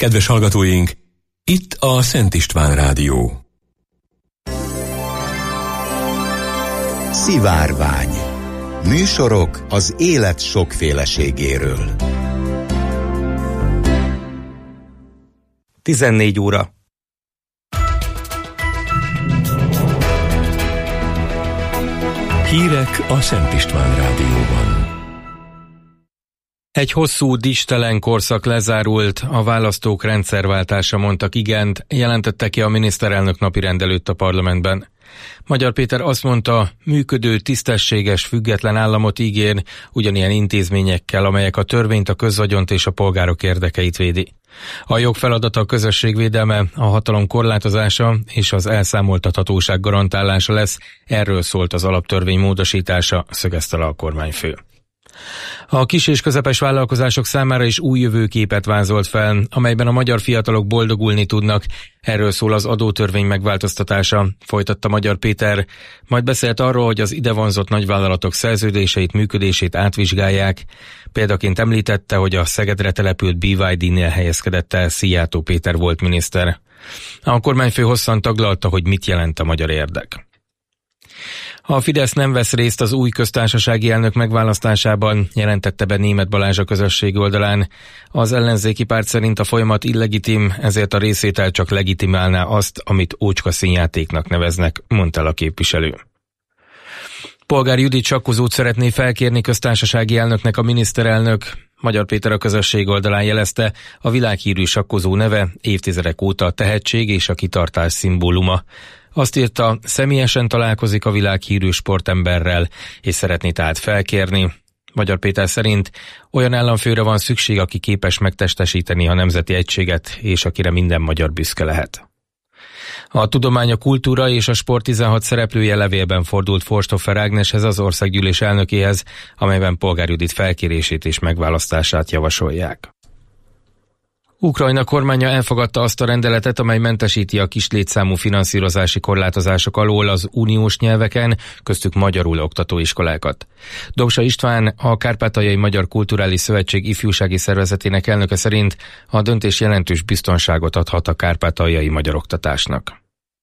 Kedves hallgatóink, itt a Szent István Rádió. Szivárvány. Műsorok az élet sokféleségéről. 14 óra. Hírek a Szent István Rádióban. Egy hosszú, dicstelen korszak lezárult, a választók rendszerváltása mondtak igent, jelentette ki a miniszterelnök napirend előtt a parlamentben. Magyar Péter azt mondta, működő, tisztességes, független államot ígér, ugyanilyen intézményekkel, amelyek a törvényt, a közvagyont és a polgárok érdekeit védi. A jog feladata a közösségvédelme, a hatalom korlátozása és az elszámoltathatóság garantálása lesz, erről szólt az alaptörvény módosítása, szögezte le a kormányfő. A kis és közepes vállalkozások számára is új jövőképet vázolt fel, amelyben a magyar fiatalok boldogulni tudnak. Erről szól az adótörvény megváltoztatása, folytatta Magyar Péter. Majd beszélt arról, hogy az idevonzott nagyvállalatok szerződéseit, működését átvizsgálják. Példaként említette, hogy a Szegedre települt BYD-nél helyezkedett el Szijjártó Péter volt miniszter. A kormányfő hosszan taglalta, hogy mit jelent a magyar érdek. A Fidesz nem vesz részt az új köztársasági elnök megválasztásában, jelentette be Németh Balázs a közösség oldalán. Az ellenzéki párt szerint a folyamat illegitim, ezért a részvétel csak legitimálná azt, amit ócska színjátéknak neveznek, mondta el a képviselő. Polgár Judit sakkozót szeretné felkérni köztársasági elnöknek a miniszterelnök. Magyar Péter a közösség oldalán jelezte, a világhírű sakkozó neve évtizedek óta a tehetség és a kitartás szimbóluma. Azt írta, személyesen találkozik a világhírű sportemberrel, és szeretné tehát felkérni. Magyar Péter szerint olyan államfőre van szükség, aki képes megtestesíteni a nemzeti egységet, és akire minden magyar büszke lehet. A Tudomány, a Kultúra és a Sport 16 szereplője levélben fordult Forsthofer Ágneshez, az országgyűlés elnökéhez, amelyben Polgár Judit felkérését és megválasztását javasolják. Ukrajna kormánya elfogadta azt a rendeletet, amely mentesíti a kis létszámú finanszírozási korlátozások alól az uniós nyelveken, köztük magyarul oktató iskolákat. Dobsa István, a Kárpátaljai Magyar Kulturális Szövetség ifjúsági szervezetének elnöke szerint a döntés jelentős biztonságot adhat a kárpátaljai magyar oktatásnak.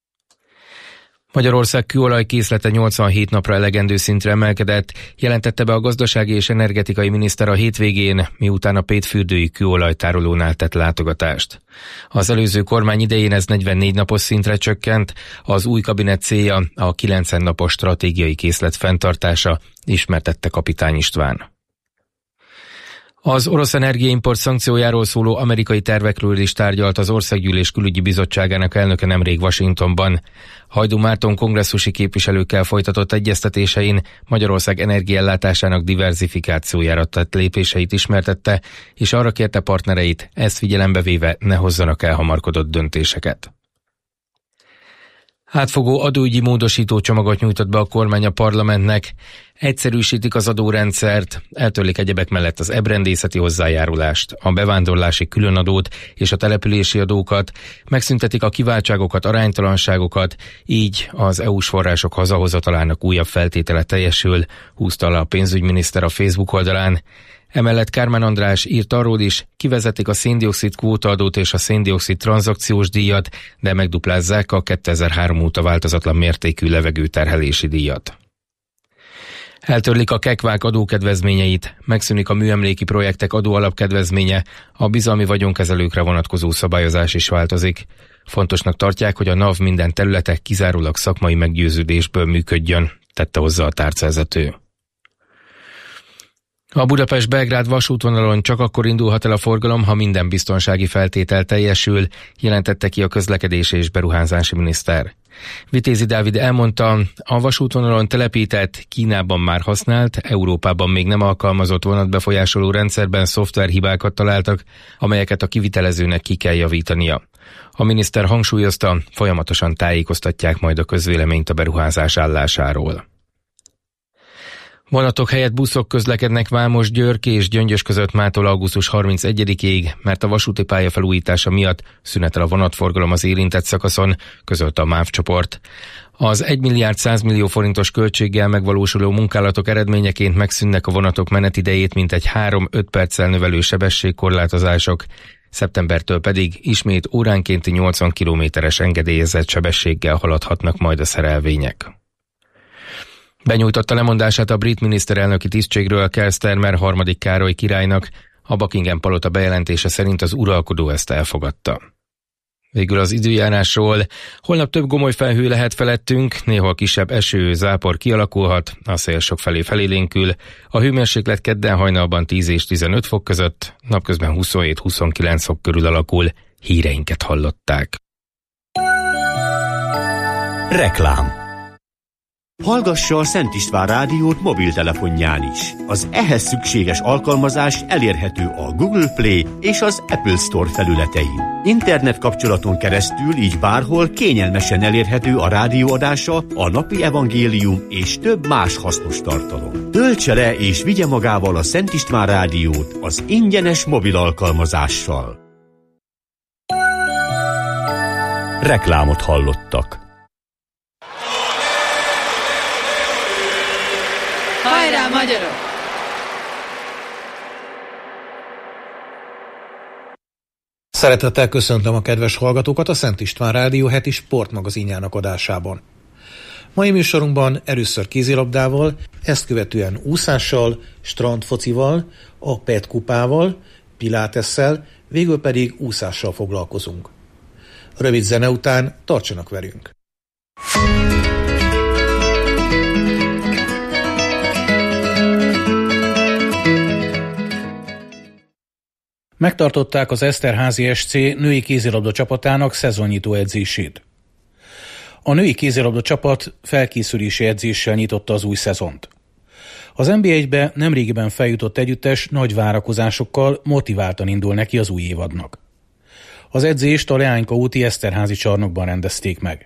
Magyarország kőolajkészlete 87 napra elegendő szintre emelkedett, jelentette be a gazdasági és energetikai miniszter a hétvégén, miután a pétfürdői kőolajtárolónál tett látogatást. Az előző kormány idején ez 44 napos szintre csökkent, az új kabinet célja a 90 napos stratégiai készlet fenntartása, ismertette Kapitány István. Az orosz energiaimport szankciójáról szóló amerikai tervekről is tárgyalt az Országgyűlés Külügyi Bizottságának elnöke nemrég Washingtonban. Hajdú Márton kongresszusi képviselőkkel folytatott egyeztetésein Magyarország energiaellátásának diverzifikációjára tett lépéseit ismertette, és arra kérte partnereit, ezt figyelembe véve ne hozzanak elhamarkodott döntéseket. Átfogó adóügyi módosító csomagot nyújtott be a kormány a parlamentnek. Egyszerűsítik az adórendszert, eltörlik egyebek mellett az ebrendészeti hozzájárulást, a bevándorlási különadót és a települési adókat, megszüntetik a kiváltságokat, aránytalanságokat, így az EU-s források hazahozatalának újabb feltétele teljesül, húzta alá a pénzügyminiszter a Facebook oldalán. Emellett Kármán András írt arról is, kivezetik a széndioxid kvótaadót és a széndioxid tranzakciós díjat, de megduplázzák a 2003 óta változatlan mértékű levegőterhelési díjat. Eltörlik a kekvák adókedvezményeit, megszűnik a műemléki projektek adóalapkedvezménye, a bizalmi vagyonkezelőkre vonatkozó szabályozás is változik. Fontosnak tartják, hogy a NAV minden területe kizárólag szakmai meggyőződésből működjön, tette hozzá a tárcavezető. A Budapest-Belgrád vasútvonalon csak akkor indulhat el a forgalom, ha minden biztonsági feltétel teljesül, jelentette ki a közlekedési és beruházási miniszter. Vitézi Dávid elmondta, a vasútvonalon telepített, Kínában már használt, Európában még nem alkalmazott vonatbefolyásoló rendszerben szoftverhibákat találtak, amelyeket a kivitelezőnek ki kell javítania. A miniszter hangsúlyozta, folyamatosan tájékoztatják majd a közvéleményt a beruházás állásáról. Vonatok helyett buszok közlekednek Vámos-Győr és Gyöngyös között mától augusztus 31-ig, mert a vasúti pálya felújítása miatt szünetel a vonatforgalom az érintett szakaszon, közölte a MÁV csoport. Az 1 milliárd 100 millió forintos költséggel megvalósuló munkálatok eredményeként megszűnnek a vonatok menetidejét mintegy 3-5 perccel növelő sebességkorlátozások. szeptembertől pedig ismét óránkénti 80 km/h engedélyezett sebességgel haladhatnak majd a szerelvények. Benyújtotta lemondását a brit miniszterelnöki tisztségről Keir Starmer harmadik Károly királynak, a Buckingham palota bejelentése szerint az uralkodó ezt elfogadta. Végül az időjárásról. Holnap több gomoly felhő lehet felettünk, néhol kisebb eső, zápor kialakulhat, a szél sokfelé felélénkül, a hőmérséklet kedden hajnalban 10 és 15 fok között, napközben 27-29 fok körül alakul. Híreinket hallották. Reklám. Hallgassa a Szent István rádiót mobiltelefonján is. Az ehhez szükséges alkalmazás elérhető a Google Play és az Apple Store felületein. Internet kapcsolaton keresztül így bárhol kényelmesen elérhető a rádióadása, a napi evangélium és több más hasznos tartalom. Töltse le és vigye magával a Szent István rádiót az ingyenes mobil alkalmazással. Reklámot hallottak. Hajrá, magyarok! Szeretettel köszöntöm a kedves hallgatókat a Szent István Rádió heti sportmagazinjának adásában. Mai műsorunkban először kézilabdával, ezt követően úszással, strandfocival, a PET kupával, pilátesszel, végül pedig úszással foglalkozunk. Rövid zene után tartsanak velünk! Megtartották az Eszterházy SC női kézilabda csapatának szezonnyitó edzését. A női kézilabda csapat felkészülési edzéssel nyitotta az új szezont. Az NB1-be nemrégiben feljutott együttes nagy várakozásokkal motiváltan indul neki az új évadnak. Az edzést a Leányka úti Eszterházy csarnokban rendezték meg.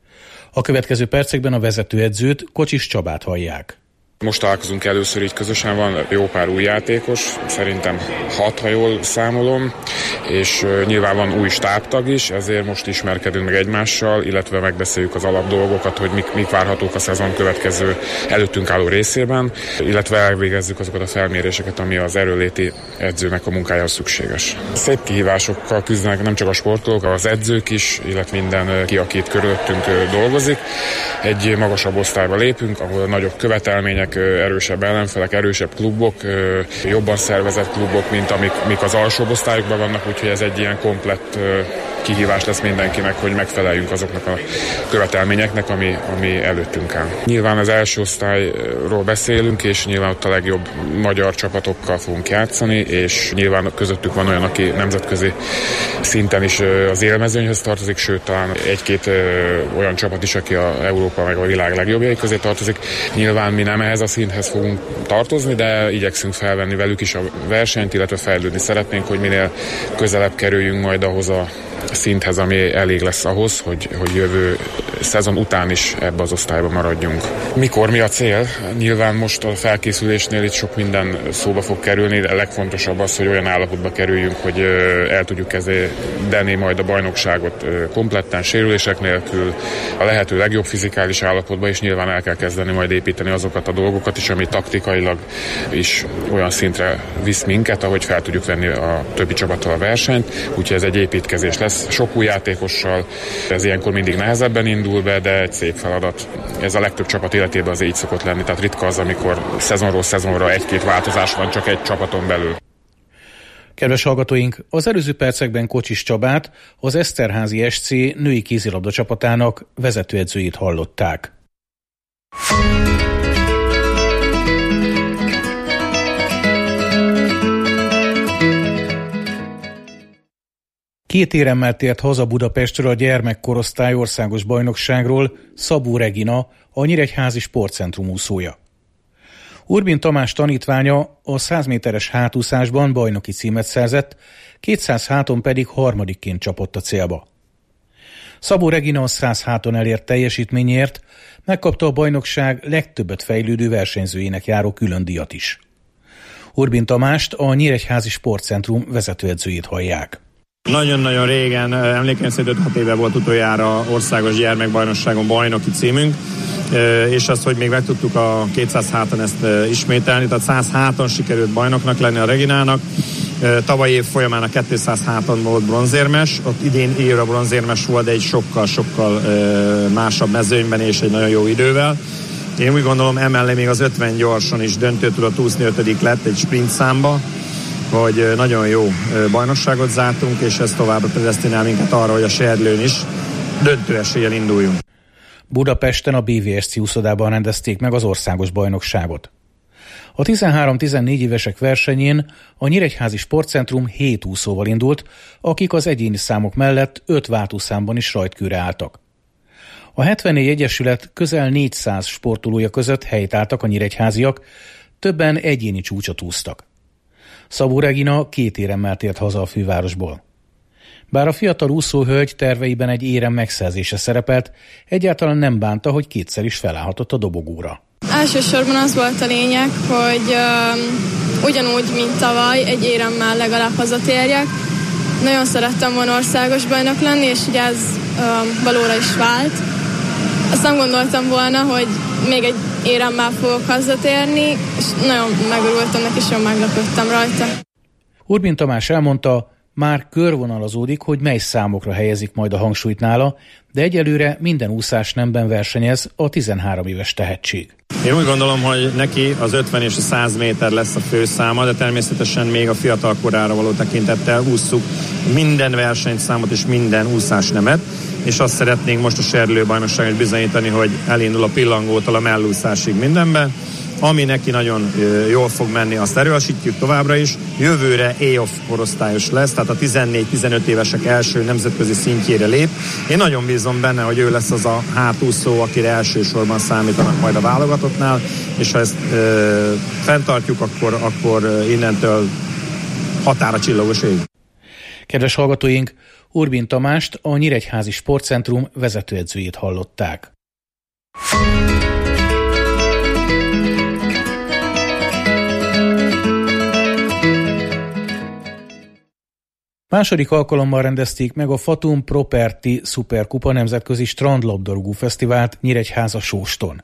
A következő percekben a vezetőedzőt, Kocsis Csabát hallják. Most találkozunk először így közösen, van jó pár új játékos, szerintem 6, ha jól számolom, és nyilván van új stábtag is, ezért most ismerkedünk meg egymással, illetve megbeszéljük az alapdolgokat, hogy mik várhatók a szezon következő előttünk álló részében, illetve elvégezzük azokat a felméréseket, ami az erőléti edzőnek a munkájához szükséges. Szép kihívásokkal küzdenek nem csak a sportolók, az edzők is, illetve mindenki, aki itt körülöttünk dolgozik. Egy magasabb osztályba lépünk, ahol nagyobb követelmények, erősebb ellenfelek, erősebb klubok, jobban szervezett klubok, mint amik az alsóbb osztályokban vannak, úgyhogy ez egy ilyen komplett kihívás lesz mindenkinek, hogy megfeleljünk azoknak a követelményeknek, ami előttünk áll. Nyilván az első osztályról beszélünk, és nyilván ott a legjobb magyar csapatokkal fogunk játszani, és nyilván közöttük van olyan, aki nemzetközi szinten is az élmezőnyhöz tartozik, sőt talán egy-két olyan csapat is, aki a Európa meg a világ legjobbjai közé tartozik. Nyilván mi nem ehhez a szinthez fogunk tartozni, de igyekszünk felvenni velük is a versenyt, illetve fejlődni szeretnénk, hogy minél közelebb kerüljünk majd ahhoz a szinthez, ami elég lesz ahhoz, hogy jövő szezon után is ebbe az osztályba maradjunk. Mikor, mi a cél? Nyilván most a felkészülésnél itt sok minden szóba fog kerülni, de a legfontosabb az, hogy olyan állapotba kerüljünk, hogy el tudjuk kezdeni majd a bajnokságot kompletten, sérülések nélkül, a lehető legjobb fizikális állapotba, és nyilván el kell kezdeni majd építeni azokat a dolgokat is, ami taktikailag is olyan szintre visz minket, ahogy fel tudjuk venni a többi csapattal a versenyt, úgyhogy ez egy építkezés lesz. Sok új játékossal, ez ilyenkor mindig nehezebben indul be, de egy szép feladat. Ez a legtöbb csapat életében az így szokott lenni, tehát ritka az, amikor szezonról szezonra egy-két változás van csak egy csapaton belül. Kedves hallgatóink, az előző percekben Kocsis Csabát, az Eszterházy SC női kézilabda csapatának vezetőedzőjét hallották. Két éremmel tért haza Budapestről a gyermekkorosztály országos bajnokságról Szabó Regina, a Nyíregyházi Sportcentrum úszója. Urbin Tamás tanítványa a 100 méteres hátúszásban bajnoki címet szerzett, 200 háton pedig harmadikként csapott a célba. Szabó Regina a 100 háton elért teljesítményért megkapta a bajnokság legtöbbet fejlődő versenyzőjének járó külön díjat is. Urbin Tamást, a Nyíregyházi Sportcentrum vezetőedzőjét hallják. Nagyon-nagyon régen, emlékeim szerint 5-6 éve volt utoljára országos gyermekbajnokságon bajnoki címünk, és azt, hogy még meg tudtuk a 200 háton ezt ismételni, tehát 100 háton sikerült bajnoknak lenni a Reginának, Tavaly év folyamán a 200 háton volt bronzérmes, ott idén évre bronzérmes volt, de egy sokkal másabb mezőnyben és egy nagyon jó idővel. Én úgy gondolom, emellé még az 50 gyorson is döntő tudott úszni, 5. lett egy sprint számba, hogy nagyon jó bajnokságot zártunk, és ez továbbra predesztinál minket arra, hogy a Serdlőn is döntő eséllyel induljunk. Budapesten a BVSC úszodában rendezték meg az országos bajnokságot. A 13-14 évesek versenyén a Nyíregyházi Sportcentrum 7 úszóval indult, akik az egyéni számok mellett 5 váltószámban is rajtkőre álltak. A 74 egyesület közel 400 sportolója között helyt álltak a nyíregyháziak, többen egyéni csúcsot úsztak. Szabó Regina 2 éremmel tért haza a fővárosból. Bár a fiatal úszóhölgy terveiben egy érem megszerzése szerepelt, egyáltalán nem bánta, hogy 2-szer is felállhatott a dobogóra. Elsősorban az volt a lényeg, hogy ugyanúgy, mint tavaly, egy éremmel legalább hazatérjek. Nagyon szerettem volna országos bajnok lenni, és ugye ez valóra is vált. Azt nem gondoltam volna, hogy még egy éremmel fogok hazatérni, és nagyon megörültem neki, és jól meglepődtem rajta. Urbin Tamás elmondta, már körvonalazódik, hogy mely számokra helyezik majd a hangsúlyt nála, de egyelőre minden úszásnemben versenyez a 13 éves tehetség. Én úgy gondolom, hogy neki az 50 és a 100 méter lesz a főszáma, de természetesen még a fiatal korára való tekintettel ússzuk minden versenyszámot és minden úszásnemet, és azt szeretnénk most a Serdlő bajnokságon bizonyítani, hogy elindul a pillangótól a mellúszásig mindenben. Ami neki nagyon jól fog menni, azt erősítjük továbbra is. Jövőre A-off korosztályos lesz, tehát a 14-15 évesek első nemzetközi szintjére lép. Én nagyon bízom benne, hogy ő lesz az a hátúszó, akire elsősorban számítanak majd a válogatottnál, és ha ezt fenntartjuk, akkor innentől határa csillagos ég. Kedves hallgatóink, Urbin Tamást, a Nyíregyházi Sportcentrum vezetőedzőjét hallották. Második alkalommal rendezték meg a Fatum Property Superkupa nemzetközi strandlabdarúgó fesztivált Nyíregyháza-Sóston.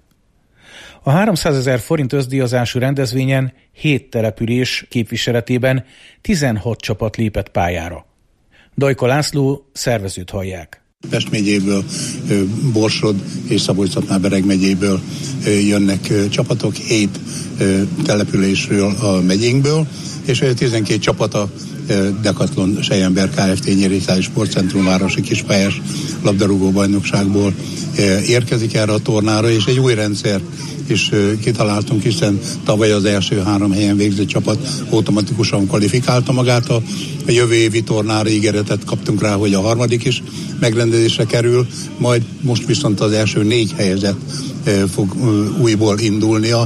A 300 000 forint összdíjazású rendezvényen 7 település képviseletében 16 csapat lépett pályára. Dajka László szervezőt hallják. Pest megyéből, Borsod és Szabolcs-Szatmár-Bereg megyéből jönnek csapatok, 7 településről a megyénkből, és 12 csapat a Decathlon Sejember Kft. Nyíregyházi Sportcentrum városi kispályás labdarúgó bajnokságból érkezik erre a tornára, és egy új rendszer is kitaláltunk, hiszen tavaly az első 3 helyen végzett csapat automatikusan kvalifikálta magát a jövő évi tornára, ígéretet kaptunk rá, hogy a harmadik is megrendezésre kerül, majd most viszont az első 4 helyezett fog újból indulnia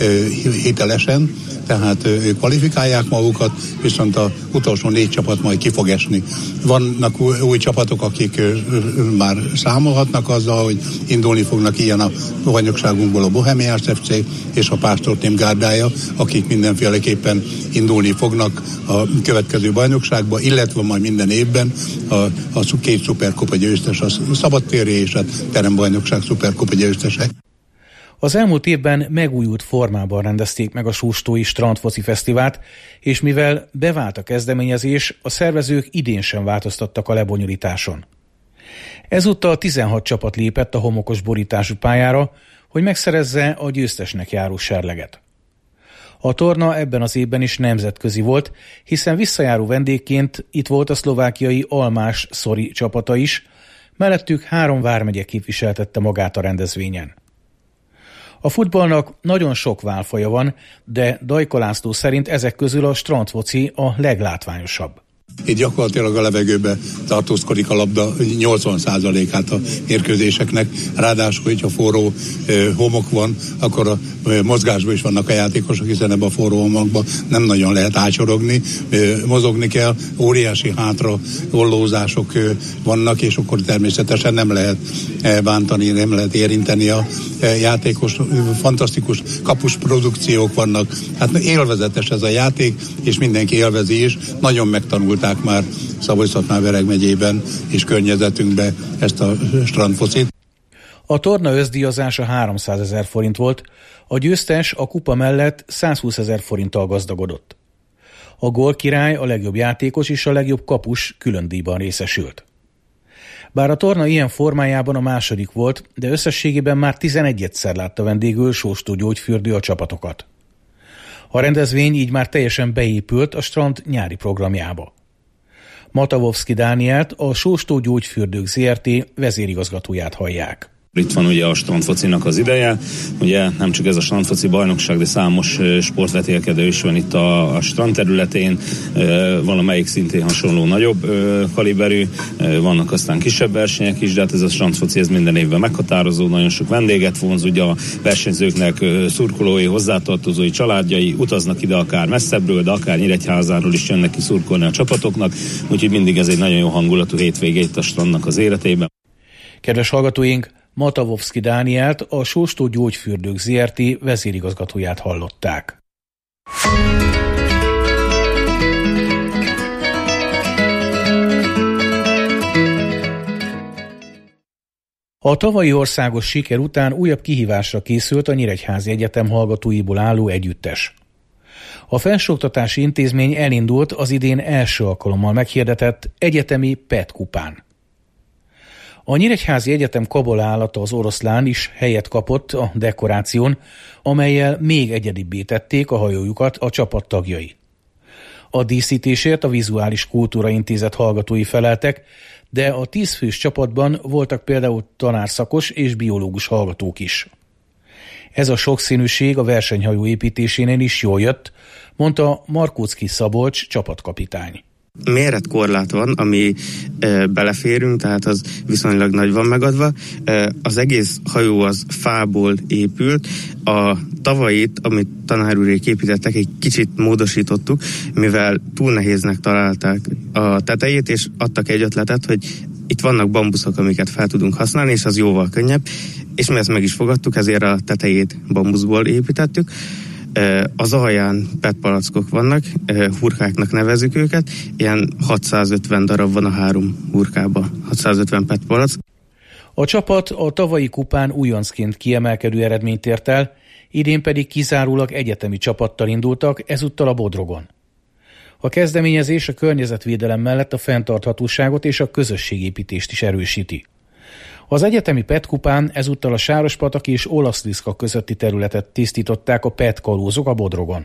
hitelesen, tehát ők kvalifikálják magukat, viszont az utolsó 4 csapat majd ki fog esni. Vannak új csapatok, akik már számolhatnak azzal, hogy indulni fognak ilyen a bajnokságunkból a Bohemians FC és a Pásztor Tím gárdája, akik mindenféleképpen indulni fognak a következő bajnokságba, illetve majd minden évben a 2 szuperkupa győztes, a szabadtéri és a terembajnokság szuperkupa győztesek. Az elmúlt évben megújult formában rendezték meg a Sóstói Strandfoci Fesztivált, és mivel bevált a kezdeményezés, a szervezők idén sem változtattak a lebonyolításon. Ezúttal 16 csapat lépett a homokos borítású pályára, hogy megszerezze a győztesnek járó serleget. A torna ebben az évben is nemzetközi volt, hiszen visszajáró vendégként itt volt a szlovákiai Almás-Szori csapata is, mellettük 3 vármegye képviseltette magát a rendezvényen. A futballnak nagyon sok válfaja van, de Dajka László szerint ezek közül a strandfoci a leglátványosabb. Itt gyakorlatilag a levegőbe tartózkodik a labda 80%-át a mérkőzéseknek, ráadásul, hogyha forró homok van, akkor a mozgásban is vannak a játékosok, hiszen ebben a forró homokban nem nagyon lehet ácsorogni, mozogni kell, óriási hátra ollózások vannak, és akkor természetesen nem lehet bántani, nem lehet érinteni a játékos, fantasztikus kapus produkciók vannak, hát élvezetes ez a játék, és mindenki élvezi is, nagyon megtanulták már Szabolcs-Szatmár-Bereg megyében és környezetünkben ezt a strandfocit. A torna összdíjazása 300 000 forint volt, a győztes a kupa mellett 120 000 forinttal gazdagodott. A gólkirály, a legjobb játékos és a legjobb kapus külön díjban részesült. Bár a torna ilyen formájában a második volt, de összességében már 11-szer látta vendégül Sóstó Gyógyfürdő a csapatokat. A rendezvény így már teljesen beépült a strand nyári programjába. Matavovszky Dánielt, a Sóstó Gyógyfürdők Zrt. Vezérigazgatóját hallják. Itt van ugye a strandfocinak az ideje, ugye nem csak ez a strandfoci bajnokság, de számos sportvetélkedő is van itt a strand területén, valamelyik szintén hasonló nagyobb kaliberű, vannak aztán kisebb versenyek is, de hát ez a strandfoci ez minden évben meghatározó, nagyon sok vendéget vonz, ugye a versenyzőknek szurkolói, hozzátartozói, családjai utaznak ide akár messzebbről, de akár Nyíregyházáról is jönnek ki szurkolni a csapatoknak, úgyhogy mindig ez egy nagyon jó hangulatú hétvége itt a strandnak az életében. Kedves hallgatóink, Matavovszky Dánielt, a Sóstó Gyógyfürdők Zrt. Vezérigazgatóját hallották. A tavalyi országos siker után újabb kihívásra készült a Nyíregyházi Egyetem hallgatóiból álló együttes. A felsőoktatási intézmény elindult az idén első alkalommal meghirdetett egyetemi PET kupán. A Nyíregyházi Egyetem kabalállata az oroszlán is helyet kapott a dekoráción, amellyel még egyedibbé tették a hajójukat a csapat tagjai. A díszítésért a Vizuális Kultúra Intézet hallgatói feleltek, de a 10 fős csapatban voltak például tanárszakos és biológus hallgatók is. Ez a sokszínűség a versenyhajó építésénél is jól jött, mondta Markóczki Szabolcs csapatkapitány. Méretkorlát van, ami beleférünk, tehát az viszonylag nagy van megadva. Az egész hajó az fából épült. A tavait, amit tanárúrék építettek, egy kicsit módosítottuk, mivel túl nehéznek találták a tetejét, és adtak egy ötletet, hogy itt vannak bambuszok, amiket fel tudunk használni, és az jóval könnyebb, és mi ezt meg is fogadtuk, ezért a tetejét bambuszból építettük. Az alján PET palackok vannak, hurkáknak nevezzük őket, ilyen 650 darab van a 3 hurkában, 650 PET palack. A csapat a tavalyi kupán újoncként kiemelkedő eredményt ért el, idén pedig kizárólag egyetemi csapattal indultak, ezúttal a Bodrogon. A kezdeményezés a környezetvédelem mellett a fenntarthatóságot és a közösségépítést is erősíti. Az egyetemi PET kupán ezúttal a Sárospatak és Olaszliszka közötti területet tisztították a PET kalózok a Bodrogon.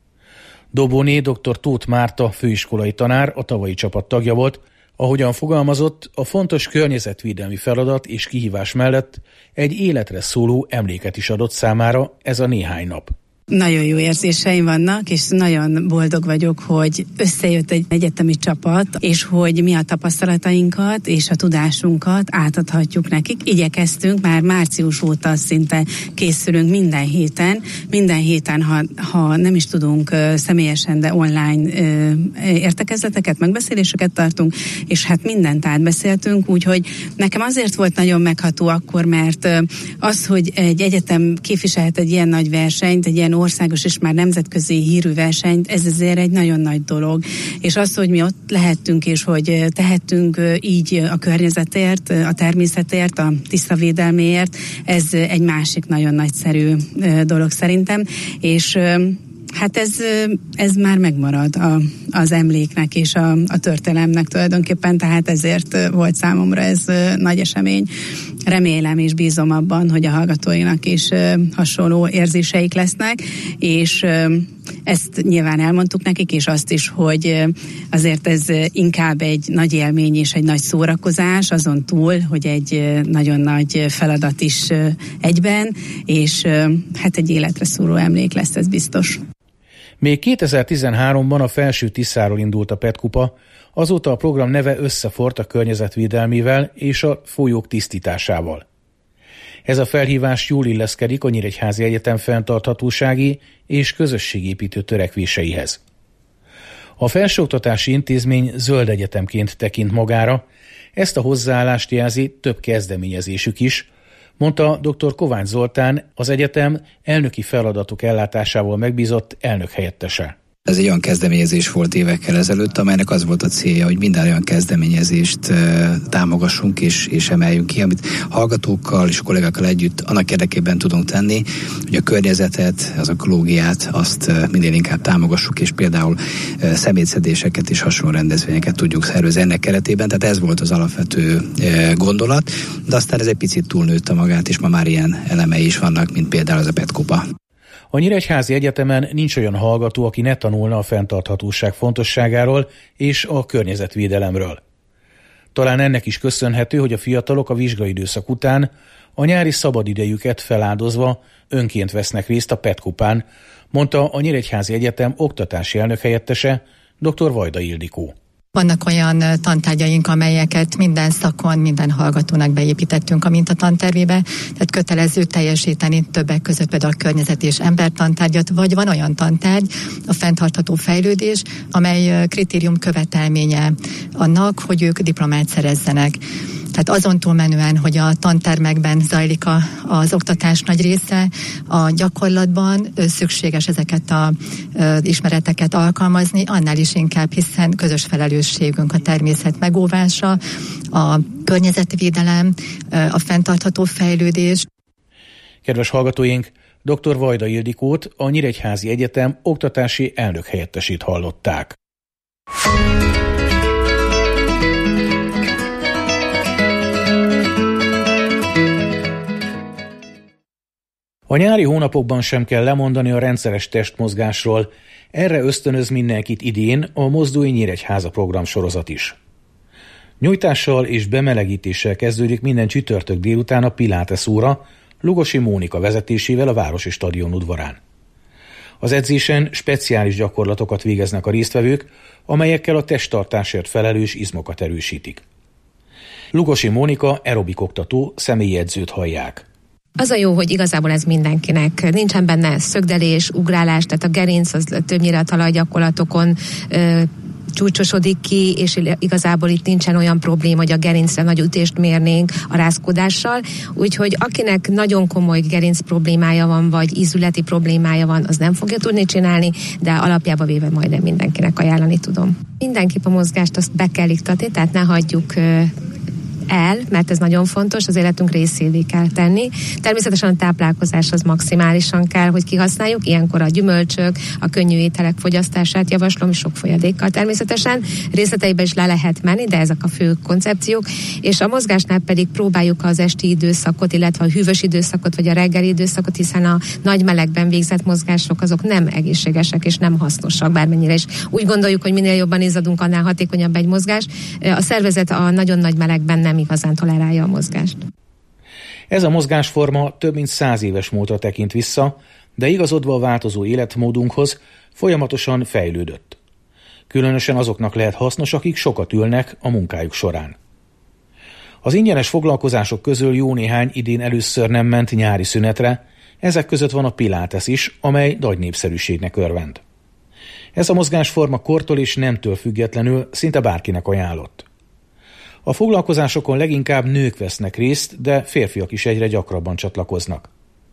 Dobóné dr. Tóth Márta főiskolai tanár a tavalyi csapat tagja volt, ahogyan fogalmazott, a fontos környezetvédelmi feladat és kihívás mellett egy életre szóló emléket is adott számára ez a néhány nap. Nagyon jó érzéseim vannak, és nagyon boldog vagyok, hogy összejött egy egyetemi csapat, és hogy mi a tapasztalatainkat és a tudásunkat átadhatjuk nekik. Igyekeztünk, már március óta szinte készülünk minden héten, ha nem is tudunk személyesen, de online értekezleteket, megbeszéléseket tartunk, és hát mindent átbeszéltünk, úgyhogy nekem azért volt nagyon megható akkor, mert az, hogy egy egyetem képviselhet egy ilyen nagy versenyt, egy ilyen országos és már nemzetközi hírű versenyt, ez azért egy nagyon nagy dolog. És az, hogy mi ott lehettünk, és hogy tehettünk így a környezetért, a természetért, a tisztavédelméért, ez egy másik nagyon nagyszerű dolog szerintem. És hát ez már megmarad az emléknek és a történelemnek tulajdonképpen, tehát ezért volt számomra ez nagy esemény. Remélem és bízom abban, hogy a hallgatóinak is hasonló érzéseik lesznek, és ezt nyilván elmondtuk nekik, és azt is, hogy azért ez inkább egy nagy élmény és egy nagy szórakozás, azon túl, hogy egy nagyon nagy feladat is egyben, és hát egy életre szóló emlék lesz, ez biztos. Még 2013-ban a Felső Tiszáról indult a PET kupa, azóta a program neve összefort a környezetvédelmével és a folyók tisztításával. Ez a felhívás jól illeszkedik a Nyíregyházi Egyetem fenntarthatósági és közösségépítő törekvéseihez. A felsőoktatási intézmény zöld egyetemként tekint magára, ezt a hozzáállást jelzi több kezdeményezésük is, mondta dr. Kovács Zoltán, az egyetem elnöki feladatok ellátásával megbízott elnök helyettese. Ez egy olyan kezdeményezés volt évekkel ezelőtt, amelynek az volt a célja, hogy minden olyan kezdeményezést támogassunk és emeljünk ki, amit hallgatókkal és kollégákkal együtt annak érdekében tudunk tenni, hogy a környezetet, az ökológiát azt minél inkább támogassuk, és például szemétszedéseket és hasonló rendezvényeket tudjuk szervezni ennek keretében. Tehát ez volt az alapvető gondolat, de aztán ez egy picit túlnőtte magát, és ma már ilyen elemei is vannak, mint például az a PET-kupa. A Nyíregyházi Egyetemen nincs olyan hallgató, aki ne tanulna a fenntarthatóság fontosságáról és a környezetvédelemről. Talán ennek is köszönhető, hogy a fiatalok a vizsgaidőszak után a nyári szabadidejüket feláldozva önként vesznek részt a PET-kupán, mondta a Nyíregyházi Egyetem oktatási elnökhelyettese, dr. Vajda Ildikó. Vannak olyan tantárgyaink, amelyeket minden szakon, minden hallgatónak beépítettünk a mintatantervébe, tehát kötelező teljesíteni többek között például a környezet és embertantárgyat, vagy van olyan tantárgy, a fenntartható fejlődés, amely kritérium követelménye annak, hogy ők diplomát szerezzenek. Tehát azon túlmenően, hogy a tantermekben zajlik az oktatás nagy része, a gyakorlatban szükséges ezeket az ismereteket alkalmazni, annál is inkább, hiszen közös felelősségünk a természet megóvása, a környezetvédelem, a fenntartható fejlődés. Kedves hallgatóink, dr. Vajda Ildikót, a Nyíregyházi Egyetem oktatási elnökhelyettesét hallották. A nyári hónapokban sem kell lemondani a rendszeres testmozgásról, erre ösztönöz mindenkit idén a Mozdulj Nyíregyháza programsorozat is. Nyújtással és bemelegítéssel kezdődik minden csütörtök délután a Pilates óra Lugosi Mónika vezetésével a Városi Stadion udvarán. Az edzésen speciális gyakorlatokat végeznek a résztvevők, amelyekkel a testtartásért felelős izmokat erősítik. Lugosi Mónika aerobik oktató, személyi edzőt hallják. Az a jó, hogy igazából ez mindenkinek. Nincsen benne szögdelés, ugrálás, tehát a gerinc az többnyire a talajgyakorlatokon csúcsosodik ki, és igazából itt nincsen olyan probléma, hogy a gerincre nagy ütést mérnénk a rázkódással, úgyhogy akinek nagyon komoly gerinc problémája van, vagy ízületi problémája van, az nem fogja tudni csinálni, de alapjában véve majdnem mindenkinek ajánlani tudom. Mindenképp a mozgást azt be kell iktatni, tehát ne hagyjuk el, mert ez nagyon fontos, az életünk részévé kell tenni. Természetesen a táplálkozás az maximálisan kell, hogy kihasználjuk, ilyenkor a gyümölcsök, a könnyű ételek fogyasztását javaslom, sok folyadékkal természetesen. Részleteiben is le lehet menni, de ezek a fő koncepciók, és a mozgásnál pedig próbáljuk az esti időszakot, illetve a hűvös időszakot, vagy a reggeli időszakot, hiszen a nagy melegben végzett mozgások azok nem egészségesek és nem hasznosak, bármennyire is. Úgy gondoljuk, hogy minél jobban izzadunk, annál hatékonyabb egy mozgás. A szervezet a nagyon nagy melegben nem igazán tolerálja a mozgást. Ez a mozgásforma több mint 100 éves múltra tekint vissza, de igazodva a változó életmódunkhoz folyamatosan fejlődött. Különösen azoknak lehet hasznos, akik sokat ülnek a munkájuk során. Az ingyenes foglalkozások közül jó néhány idén először nem ment nyári szünetre, ezek között van a Pilates is, amely nagy népszerűségnek örvend. Ez a mozgásforma kortól és nemtől függetlenül szinte bárkinek ajánlott. A foglalkozásokon leginkább nők vesznek részt, de férfiak is egyre gyakrabban csatlakoznak.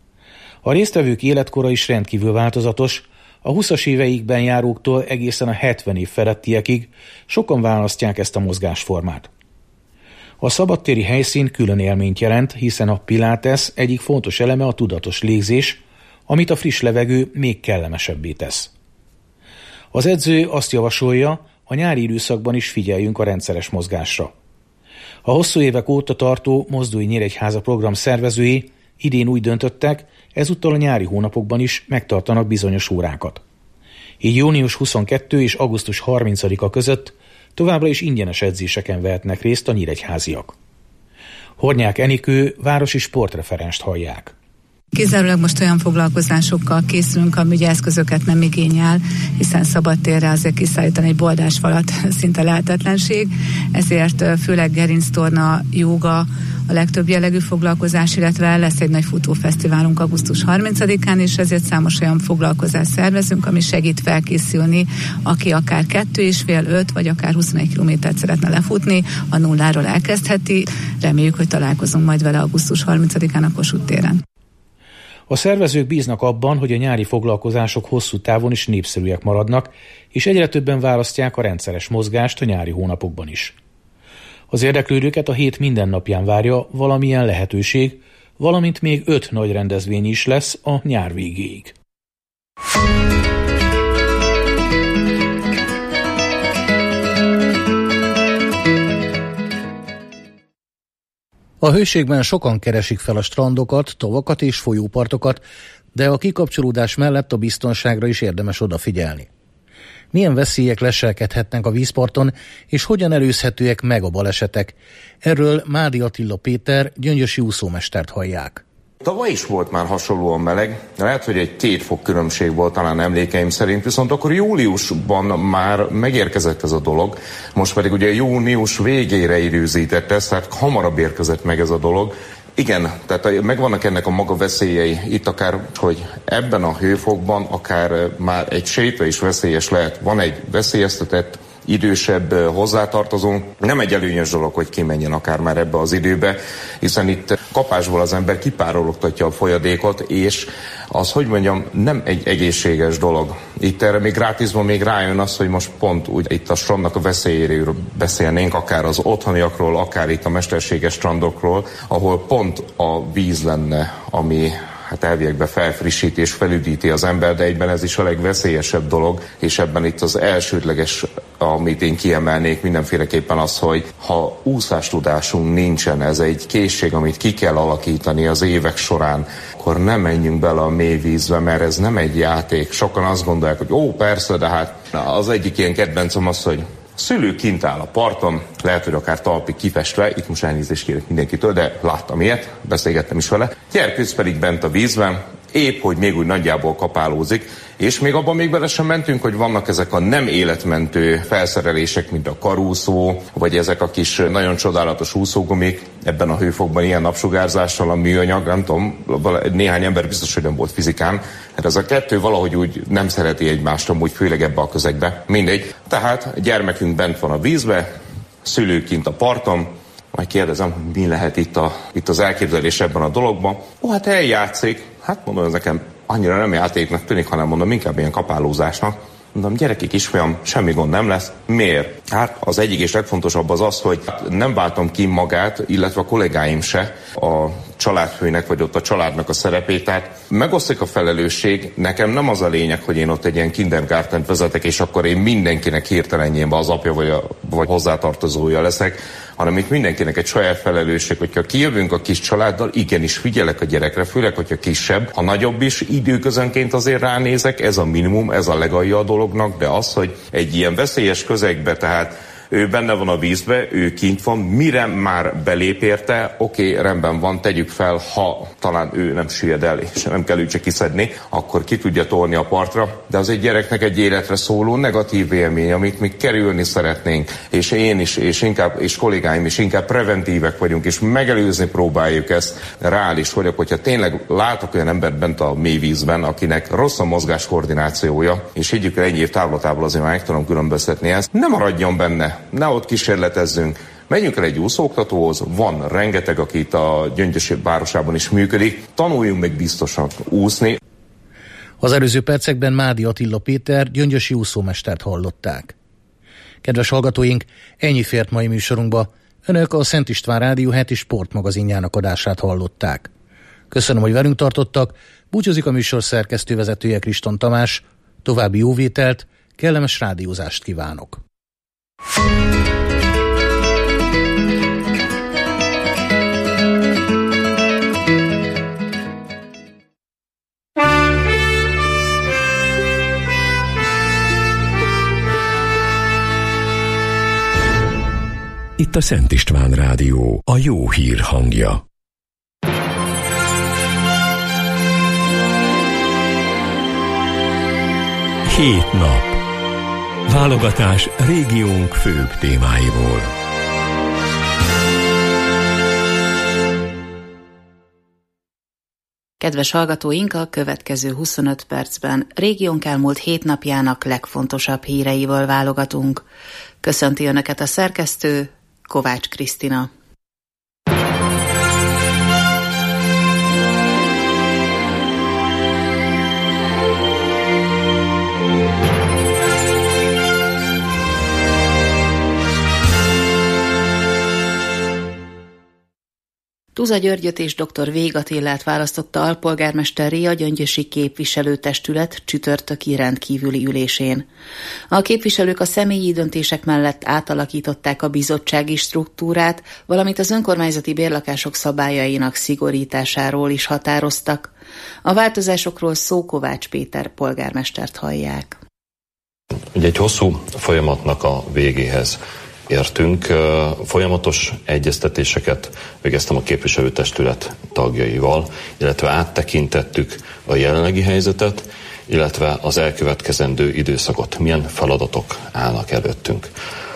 A résztvevők életkora is rendkívül változatos, a 20-as éveikben járóktól egészen a 70 év felettiekig sokan választják ezt a mozgásformát. A szabadtéri helyszín külön élményt jelent, hiszen a Pilates egyik fontos eleme a tudatos légzés, amit a friss levegő még kellemesebbé tesz. Az edző azt javasolja, a nyári időszakban is figyeljünk a rendszeres mozgásra. A hosszú évek óta tartó Mozdulj Nyíregyháza program szervezői idén úgy döntöttek, ezúttal a nyári hónapokban is megtartanak bizonyos órákat. Így június 22 és augusztus 30-a között továbbra is ingyenes edzéseken vehetnek részt a nyíregyháziak. Hornyák Enikő városi sportreferenst hallják. Kizárólag most olyan foglalkozásokkal készülünk, ami ugye eszközöket nem igényel, hiszen szabadtérre azért kiszállítani egy boldásfalat szinte lehetetlenség, ezért főleg gerinctorna, jóga a legtöbb jellegű foglalkozás, illetve lesz egy nagy futófesztiválunk augusztus 30-án, és ezért számos olyan foglalkozást szervezünk, ami segít felkészülni, aki akár 2,5, 5 vagy akár 21 kilométert szeretne lefutni, a nulláról elkezdheti. Reméljük, hogy találkozunk majd vele augusztus 30-án a Kossuth téren. A szervezők bíznak abban, hogy a nyári foglalkozások hosszú távon is népszerűek maradnak, és egyre többen választják a rendszeres mozgást a nyári hónapokban is. Az érdeklődőket a hét minden napján várja valamilyen lehetőség, valamint még 5 nagy rendezvény is lesz a nyár végéig. A hőségben sokan keresik fel a strandokat, tavakat és folyópartokat, de a kikapcsolódás mellett a biztonságra is érdemes odafigyelni. Milyen veszélyek leselkedhetnek a vízparton, és hogyan előzhetőek meg a balesetek? Erről Mádi Attila Péter, gyöngyösi úszómestert hallják. Tavaly is volt már hasonlóan meleg, lehet, hogy egy 2 fok különbség volt talán emlékeim szerint, viszont akkor júliusban már megérkezett ez a dolog, most pedig ugye június végére időzített ez, tehát hamarabb érkezett meg ez a dolog. Igen, tehát megvannak ennek a maga veszélyei, itt akár, hogy ebben a hőfokban akár már egy séta is veszélyes lehet, van egy veszélyeztetett, idősebb hozzátartozónk. Nem egy előnyös dolog, hogy kimenjen akár már ebbe az időbe, hiszen itt kapásból az ember kipárologtatja a folyadékot, és az, hogy mondjam, nem egy egészséges dolog. Itt erre még grátisban még rájön az, hogy most pont úgy itt a strandnak a veszélyéről beszélnénk, akár az otthoniakról, akár itt a mesterséges strandokról, ahol pont a víz lenne, ami hát elviekben felfrissíti és felüdíti az ember, de egyben ez is a legveszélyesebb dolog, és ebben itt az elsődleges, amit én kiemelnék mindenféleképpen az, hogy ha úszástudásunk nincsen, ez egy készség, amit ki kell alakítani az évek során, akkor nem menjünk bele a mély vízbe, mert ez nem egy játék. Sokan azt gondolják, hogy ó, persze, de hát az egyik ilyen kedvencem az, hogy szülő kint áll a parton, lehet, hogy akár talpig kifestve, itt most elnézést kérek mindenkitől, de láttam ilyet, beszélgettem is vele. Gyerkőc pedig bent a vízben, épp hogy még úgy nagyjából kapálózik, és még abban még bele sem mentünk, hogy vannak ezek a nem életmentő felszerelések, mint a karúszó, vagy ezek a kis nagyon csodálatos úszógumik, ebben a hőfokban ilyen napsugárzással, a műanyag, nem tudom, néhány ember biztos, hogy nem volt fizikán, hát ez a kettő valahogy úgy nem szereti egymást, amúgy főleg ebbe a közegbe. Mindegy. Tehát gyermekünk bent van a vízbe, szülők kint a parton, majd kérdezem, hogy mi lehet itt az elképzelés ebben a dologban. Ó, hát eljátszik. Hát mondom, ez nekem annyira nem játéknak tűnik, hanem mondom, inkább ilyen kapálózásnak. Mondom, gyerekek is folyam, semmi gond nem lesz. Miért? Hát az egyik és legfontosabb az, hogy nem váltom ki magát, illetve a kollégáim se a családfőnek, vagy ott a családnak a szerepét. Tehát megosztik a felelősség. Nekem nem az a lényeg, hogy én ott egy ilyen kindergartent vezetek, és akkor én mindenkinek hirtelenjében az apja vagy hozzátartozója leszek, hanem itt mindenkinek egy saját felelősség, hogyha kijövünk a kis családdal, igenis figyelek a gyerekre, főleg, hogyha kisebb, ha nagyobb is, időközönként azért ránézek, ez a minimum, ez a legalja a dolognak, de az, hogy egy ilyen veszélyes közegbe, tehát ő benne van a vízbe, ő kint van, mire már belép érte, oké, rendben van, tegyük fel, ha talán ő nem süllyed el, és nem kell őt csak kiszedni, akkor ki tudja tolni a partra, de az egy gyereknek egy életre szóló negatív élmény, amit mi kerülni szeretnénk, és én is, és kollégáim is inkább preventívek vagyunk, és megelőzni próbáljuk ezt. Reális vagyok, hogyha tényleg látok olyan embert bent a mély vízben, akinek rossz a mozgás koordinációja, és higgyük el, egy év távlatából azért már meg tudom különböztetni ezt, nem maradjon benne. Ne ott kísérletezzünk. Menjünk el egy úszóoktatóhoz, van rengeteg, aki itt a Gyöngyös városában is működik. Tanuljunk meg biztosan úszni. Az előző percekben Mádi Attila Péter, gyöngyösi úszómestert hallották. Kedves hallgatóink, ennyi fért mai műsorunkba. Önök a Szent István Rádió heti sportmagazinjának adását hallották. Köszönöm, hogy velünk tartottak. Búcsúzik a műsor szerkesztővezetője Kriston Tamás. További jó vételt, kellemes rádiózást kívánok. Itt a Szent István Rádió, a jó hír hangja. Hét nap. Válogatás régiónk főbb témáiból. Kedves hallgatóink, a következő 25 percben régiónk elmúlt 7 napjának legfontosabb híreivel válogatunk. Köszönti Önöket a szerkesztő, Kovács Krisztina. Tuza Györgyöt és dr. Vég Attillát választotta alpolgármesterré a gyöngyösi képviselőtestület csütörtöki rendkívüli ülésén. A képviselők a személyi döntések mellett átalakították a bizottsági struktúrát, valamint az önkormányzati bérlakások szabályainak szigorításáról is határoztak. A változásokról Kovács Péter polgármestert hallják. Ugye egy hosszú folyamatnak a végéhez értünk. Folyamatos egyeztetéseket végeztem a képviselőtestület tagjaival, illetve áttekintettük a jelenlegi helyzetet, illetve az elkövetkezendő időszakot, milyen feladatok állnak előttünk.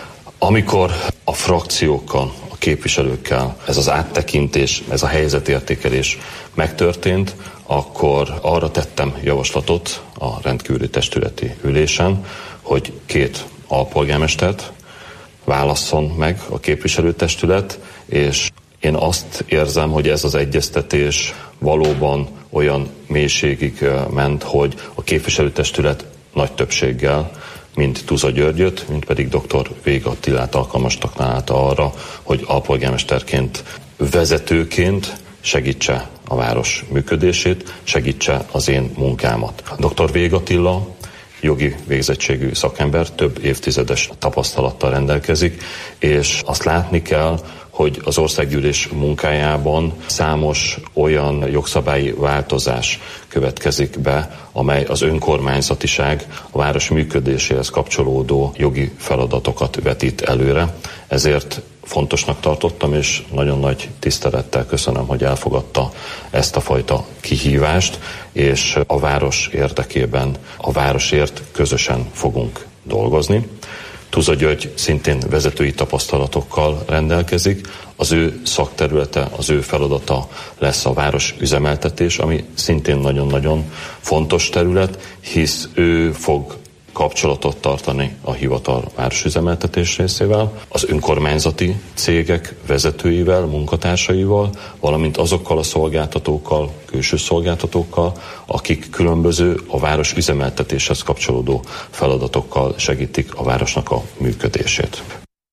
Amikor a frakciókkal, a képviselőkkel ez az áttekintés, ez a helyzetértékelés megtörtént, akkor arra tettem javaslatot a rendkívüli testületi ülésen, hogy 2 alpolgármestert válasszon meg a képviselőtestület, és én azt érzem, hogy ez az egyeztetés valóban olyan mélységig ment, hogy a képviselőtestület nagy többséggel, mind Tuza Györgyöt, mind pedig dr. Vég Attilát alkalmasnak találta arra, hogy alpolgármesterként, vezetőként segítse a város működését, segítse az én munkámat. Dr. Vég Attila jogi végzettségű szakember, több évtizedes tapasztalattal rendelkezik, és azt látni kell, hogy az országgyűlés munkájában számos olyan jogszabályi változás következik be, amely az önkormányzatiság, a város működéséhez kapcsolódó jogi feladatokat vetít előre. Ezért fontosnak tartottam, és nagyon nagy tisztelettel köszönöm, hogy elfogadta ezt a fajta kihívást, és a város érdekében, a városért közösen fogunk dolgozni. Tuza György szintén vezetői tapasztalatokkal rendelkezik, az ő szakterülete, az ő feladata lesz a város üzemeltetés, ami szintén nagyon-nagyon fontos terület, hisz ő fog kapcsolatot tartani a hivatal városüzemeltetés részével, az önkormányzati cégek vezetőivel, munkatársaival, valamint azokkal a szolgáltatókkal, külső szolgáltatókkal, akik különböző a város üzemeltetéshez kapcsolódó feladatokkal segítik a városnak a működését.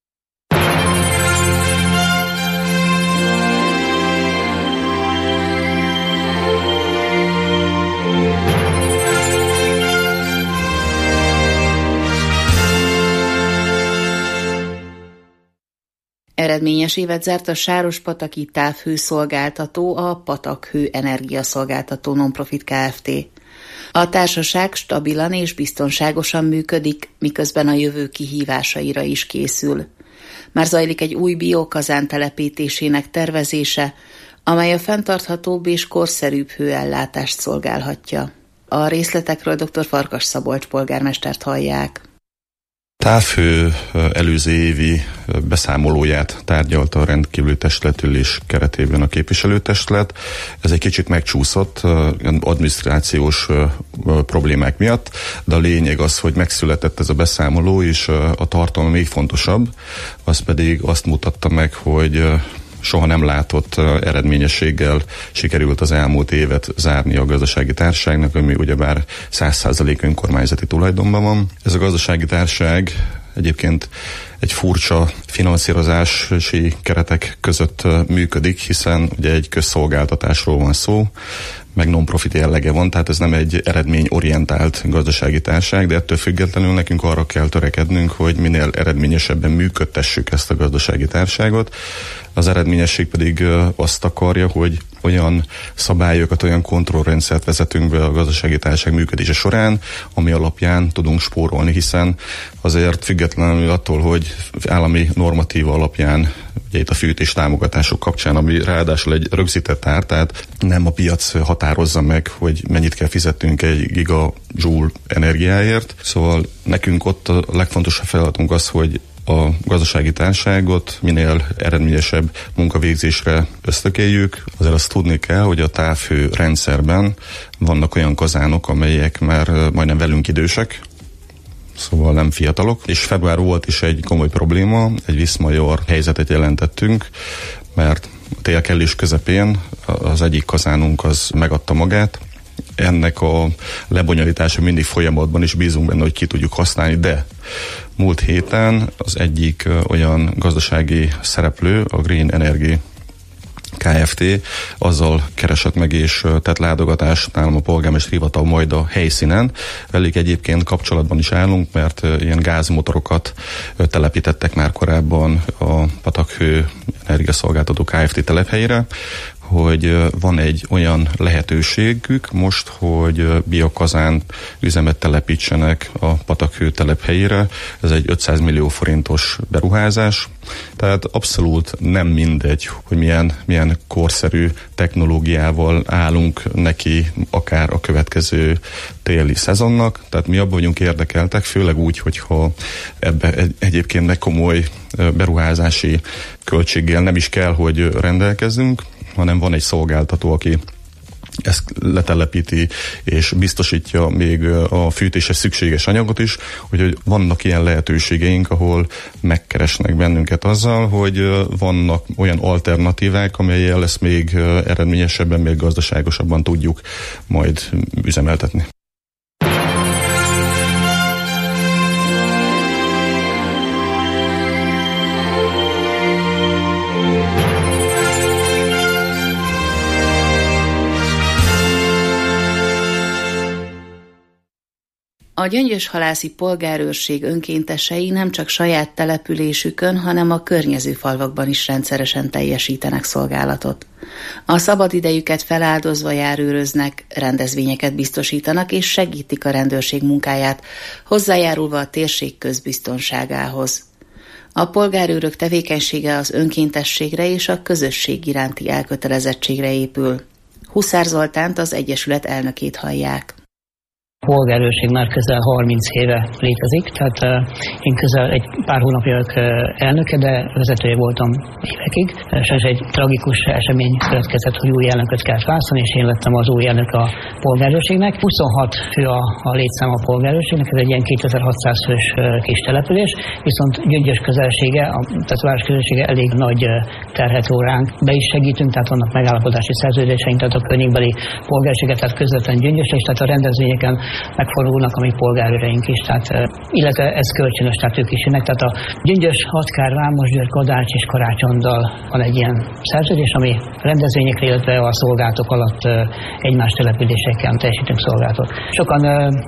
Eredményes évet zárt a Sárospataki távhőszolgáltató, a Patakhő Energiaszolgáltató Nonprofit Kft. A társaság stabilan és biztonságosan működik, miközben a jövő kihívásaira is készül. Már zajlik egy új biokazán telepítésének tervezése, amely a fenntarthatóbb és korszerűbb hőellátást szolgálhatja. A részletekről dr. Farkas Szabolcs polgármestert hallják. Távhő előző évi beszámolóját tárgyalta a rendkívüli testületülés keretében a képviselőtestület. Ez egy kicsit megcsúszott adminisztrációs problémák miatt, de a lényeg az, hogy megszületett ez a beszámoló, és a tartalma még fontosabb, az pedig azt mutatta meg, hogy soha nem látott eredményességgel sikerült az elmúlt évet zárni a gazdasági társaságnak, ami ugyebár 100% önkormányzati tulajdonban van. Ez a gazdasági társaság egyébként egy furcsa finanszírozási keretek között működik, hiszen ugye egy közszolgáltatásról van szó, meg non-profit jellege van, tehát ez nem egy eredményorientált gazdasági társaság, de ettől függetlenül nekünk arra kell törekednünk, hogy minél eredményesebben működtessük ezt a gazdasági társaságot. Az eredményesség pedig azt akarja, hogy olyan szabályokat, olyan kontrollrendszert vezetünk be a gazdasági társaság működése során, ami alapján tudunk spórolni, hiszen azért függetlenül attól, hogy állami normatíva alapján, ugye itt a fűtés támogatások kapcsán, ami ráadásul egy rögzített ár, tehát nem a piac határozza meg, hogy mennyit kell fizetnünk egy gigajoule energiáért. Szóval nekünk ott a legfontosabb feladatunk az, hogy a gazdasági társaságot minél eredményesebb munkavégzésre ösztökéljük. Azért azt tudni kell, hogy a távhő rendszerben vannak olyan kazánok, amelyek már majdnem velünk idősek, szóval nem fiatalok. És február volt is egy komoly probléma, egy viszmajor helyzetet jelentettünk, mert a tél kellés közepén az egyik kazánunk az megadta magát. Ennek a lebonyolítása mindig folyamatban, is bízunk benne, hogy ki tudjuk használni, de múlt héten az egyik olyan gazdasági szereplő, a Green Energy Kft. Azzal keresett meg és tett látogatást nálam a polgármester hivatal majd a helyszínen. Velük egyébként kapcsolatban is állunk, mert ilyen gázmotorokat telepítettek már korábban a Patakhő Energiaszolgáltató Kft. Telephelyére, hogy van egy olyan lehetőségük most, hogy biokazán üzemet telepítsenek a Patakhő telephelyére. Ez egy 500 millió forintos beruházás. Tehát abszolút nem mindegy, hogy milyen korszerű technológiával állunk neki akár a következő téli szezonnak. Tehát mi abban vagyunk érdekeltek, főleg úgy, hogyha ebbe egyébként meg komoly beruházási költséggel nem is kell, hogy rendelkezzünk, hanem van egy szolgáltató, aki ezt letelepíti, és biztosítja még a fűtéshez szükséges anyagot is, úgyhogy vannak ilyen lehetőségeink, ahol megkeresnek bennünket azzal, hogy vannak olyan alternatívák, amellyel ezt még eredményesebben, még gazdaságosabban tudjuk majd üzemeltetni. A gyöngyöshalászi polgárőrség önkéntesei nem csak saját településükön, hanem a környező falvakban is rendszeresen teljesítenek szolgálatot. A szabadidejüket feláldozva járőröznek, rendezvényeket biztosítanak és segítik a rendőrség munkáját, hozzájárulva a térség közbiztonságához. A polgárőrök tevékenysége az önkéntességre és a közösség iránti elkötelezettségre épül. Huszár Zoltánt, az Egyesület elnökét hallják. A polgárőrség már közel 30 éve létezik, tehát én közel egy pár hónapja vagyok elnöke, de vezetője voltam évekig. Sajnos egy tragikus esemény következett, hogy új elnököt kellett választani, és én lettem az új elnök a polgárőrségnek. 26 fő a létszám a polgárőrségnek, ez egy ilyen 2600 fős kis település, viszont Gyöngyös közelsége, tehát a város közelsége elég nagy terhet ró ránk. Be is segítünk, tehát vannak megállapodási szerződéseink, tehát a környékbeli polgárséget, tehát közvetlen Gyöngyösre is, tehát a rendezvényeken megfordulnak a mi polgárőreink is, tehát, illetve ez kölcsönös, tehát ők is jönnek. Tehát a Gyöngyös, Hatkár, Vámosgyőr, Kadács és Karácsonddal van egy ilyen szerződés, ami rendezvényekre, illetve a szolgálatok alatt egymás településeken teljesítünk szolgálatot. Sokan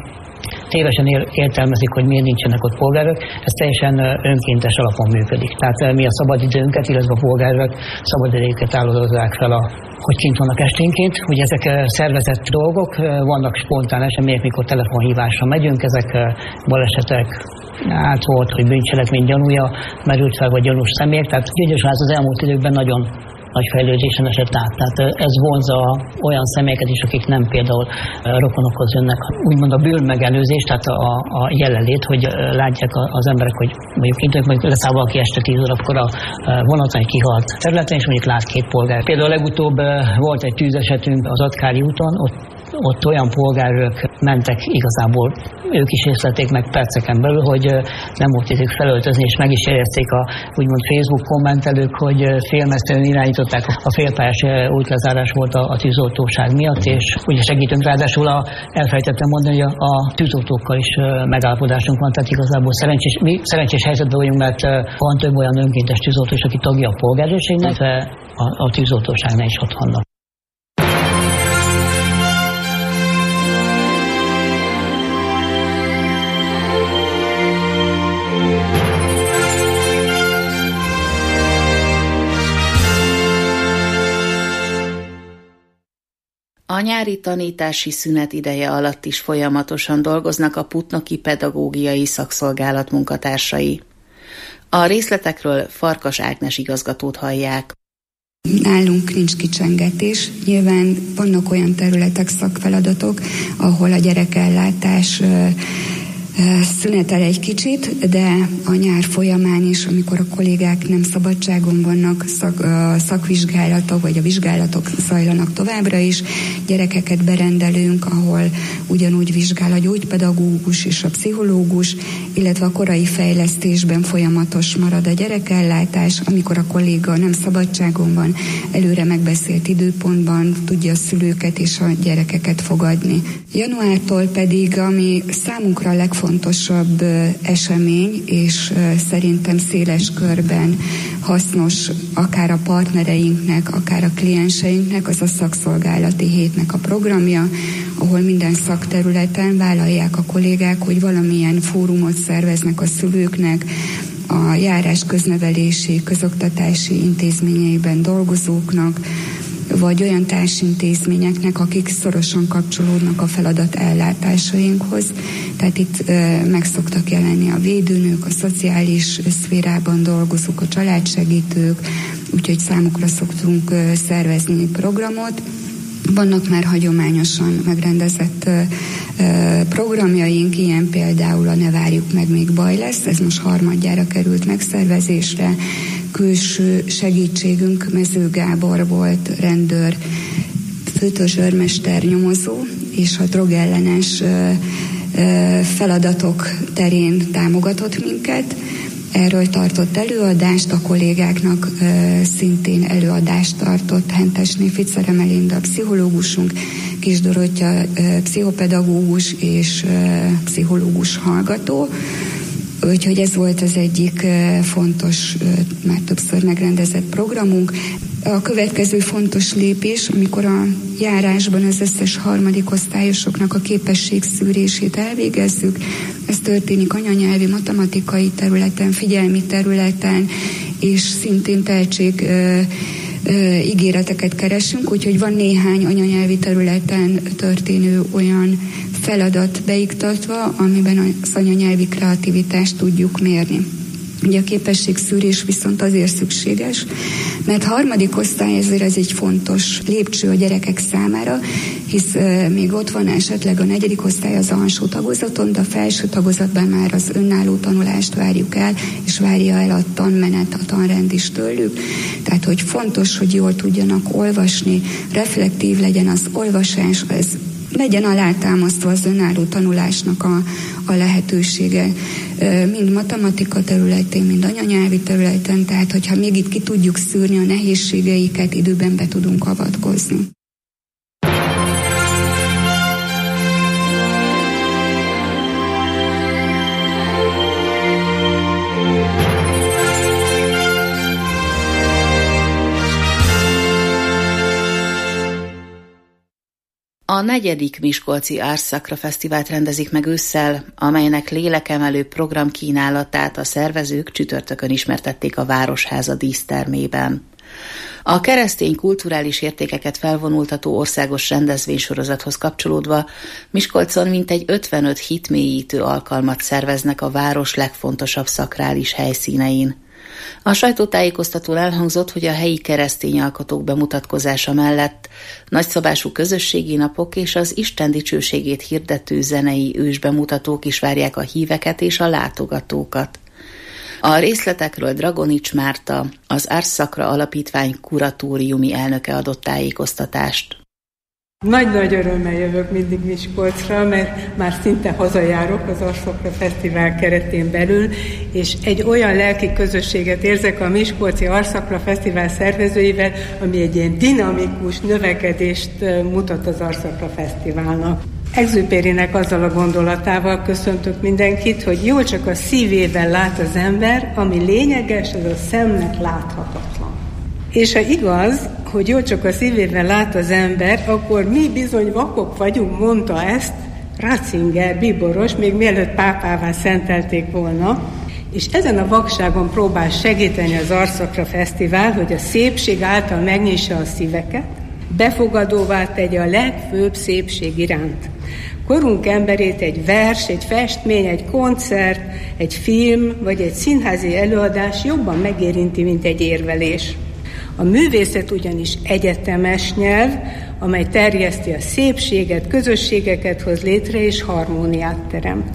tévesen értelmezik, hogy miért nincsenek ott polgárok, ez teljesen önkéntes alapon működik. Tehát mi a szabadidőnket, illetve a polgárok szabadidőket áldozzák fel, hogy kint vannak esténként. Ugye ezek szervezett dolgok, vannak spontán események, mikor telefonhívásra megyünk, ezek balesetek, hát volt, hogy bűncselekmény gyanúja merült fel, vagy gyanús személyek. Tehát Gyöngyösház az elmúlt időkben nagyon nagy fejlődésen esett át. Tehát ez vonzza olyan személyeket is, akik nem például rokonokhoz jönnek. Úgymond a bűnmegelőzés, tehát a jelenlét, hogy látják az emberek, hogy mondjuk itt leszáll valaki este 10 órakor a vonaton egy kihalt területen, és mondjuk lát két polgár. Például legutóbb volt egy tűzesetünk az Atkári úton, ott olyan polgárok mentek igazából, ők is észlelték meg perceken belül, hogy nem volt idejük felöltözni, és meg is érezték a úgymond Facebook kommentelők, hogy félmeztelenül irányították. A félpályás útlezárás volt a tűzoltóság miatt, és ugye segítünk, ráadásul elfelejtettem mondani, hogy a tűzoltókkal is megállapodásunk van, tehát igazából mi szerencsés helyzetben vagyunk, mert van több olyan önkéntes tűzoltó is, aki tagja a polgárőrségnek, de a tűzoltóságnál is ott vannak. A nyári tanítási szünet ideje alatt is folyamatosan dolgoznak a Putnoki Pedagógiai Szakszolgálat munkatársai. A részletekről Farkas Ágnes igazgatót hallják. Nálunk nincs kicsengetés. Nyilván vannak olyan területek, szakfeladatok, ahol a gyerekellátás szünetel egy kicsit, de a nyár folyamán is, amikor a kollégák nem szabadságon vannak, szakvizsgálatok vagy a vizsgálatok zajlanak továbbra is, gyerekeket berendelünk, ahol ugyanúgy vizsgál a gyógypedagógus és a pszichológus, illetve a korai fejlesztésben folyamatos marad a gyerekellátás, amikor a kolléga nem szabadságon van, előre megbeszélt időpontban tudja a szülőket és a gyerekeket fogadni. Januártól pedig, ami számunkra a legfontosabb, legfontosabb esemény, és szerintem széles körben hasznos akár a partnereinknek, akár a klienseinknek, az a szakszolgálati hétnek a programja, ahol minden szakterületen vállalják a kollégák, hogy valamilyen fórumot szerveznek a szülőknek, a járás köznevelési, közoktatási intézményeiben dolgozóknak, vagy olyan társintézményeknek, akik szorosan kapcsolódnak a feladat ellátásainkhoz. Tehát itt meg szoktak jelenni a védőnők, a szociális szférában dolgozók, a családsegítők, úgyhogy számukra szoktunk szervezni programot. Vannak már hagyományosan megrendezett programjaink, ilyen például a Ne várjuk meg, még baj lesz, ez most harmadjára került megszervezésre. Külső segítségünk Mező Gábor volt, rendőr, főtörzsőrmester, nyomozó, és a drogellenes feladatok terén támogatott minket. Erről tartott előadást, a kollégáknak szintén előadást tartott Hentesné Ficere Melinda, pszichológusunk, Kis Dorottya, pszichopedagógus és pszichológus hallgató. Úgyhogy ez volt az egyik fontos, már többször megrendezett programunk. A következő fontos lépés, amikor a járásban az összes harmadik osztályosoknak a képességszűrését elvégezzük, ez történik anyanyelvi, matematikai területen, figyelmi területen, és szintén tehetség ígéreteket keresünk, úgyhogy van néhány anyanyelvi területen történő olyan feladat beiktatva, amiben az anyanyelvi kreativitást tudjuk mérni. Ugye a képességszűrés viszont azért szükséges, mert harmadik osztály ezért ez egy fontos lépcső a gyerekek számára, hisz még ott van esetleg a negyedik osztály az alsó tagozaton, de a felső tagozatban már az önálló tanulást várjuk el, és várja el a tanmenet, a tanrend is tőlük. Tehát, hogy fontos, hogy jól tudjanak olvasni, reflektív legyen az olvasás, ez legyen alátámasztva az önálló tanulásnak a lehetősége, mind matematika területén, mind anyanyelvi területen, tehát hogyha még itt ki tudjuk szűrni a nehézségeiket, időben be tudunk avatkozni. A 4. Miskolci Ars Sacra Fesztivált rendezik meg ősszel, amelynek lélekemelő programkínálatát a szervezők csütörtökön ismertették a Városháza dísztermében. A keresztény kulturális értékeket felvonultató országos rendezvénysorozathoz kapcsolódva Miskolcon mintegy 55 hitmélyítő alkalmat szerveznek a város legfontosabb szakrális helyszínein. A sajtótájékoztatón elhangzott, hogy a helyi keresztény alkotók bemutatkozása mellett nagyszabású közösségi napok és az Isten dicsőségét hirdető zenei ősbemutatók is várják a híveket és a látogatókat. A részletekről Dragonics Márta, az Ars Sacra Alapítvány kuratóriumi elnöke adott tájékoztatást. Nagy-nagy örömmel jövök mindig Miskolcra, mert már szinte hazajárok az Ars Sacra Fesztivál keretén belül, és egy olyan lelki közösséget érzek a Miskolci Ars Sacra Fesztivál szervezőivel, ami egy ilyen dinamikus növekedést mutat az Ars Sacra Fesztiválnak. Exupérynek azzal a gondolatával köszöntök mindenkit, hogy jól csak a szívével lát az ember, ami lényeges, az a szemnek láthatatlan. És ha igaz, hogy jól csak a szívével lát az ember, akkor mi bizony vakok vagyunk, mondta ezt Ratzinger bíboros, még mielőtt pápává szentelték volna, és ezen a vakságon próbál segíteni az Ars Sacra Fesztivál, hogy a szépség által megnyissa a szíveket, befogadóvá tegye a legfőbb szépség iránt. Korunk emberét egy vers, egy festmény, egy koncert, egy film vagy egy színházi előadás jobban megérinti, mint egy érvelés. A művészet ugyanis egyetemes nyelv, amely terjeszti a szépséget, közösségeket hoz létre és harmóniát teremt.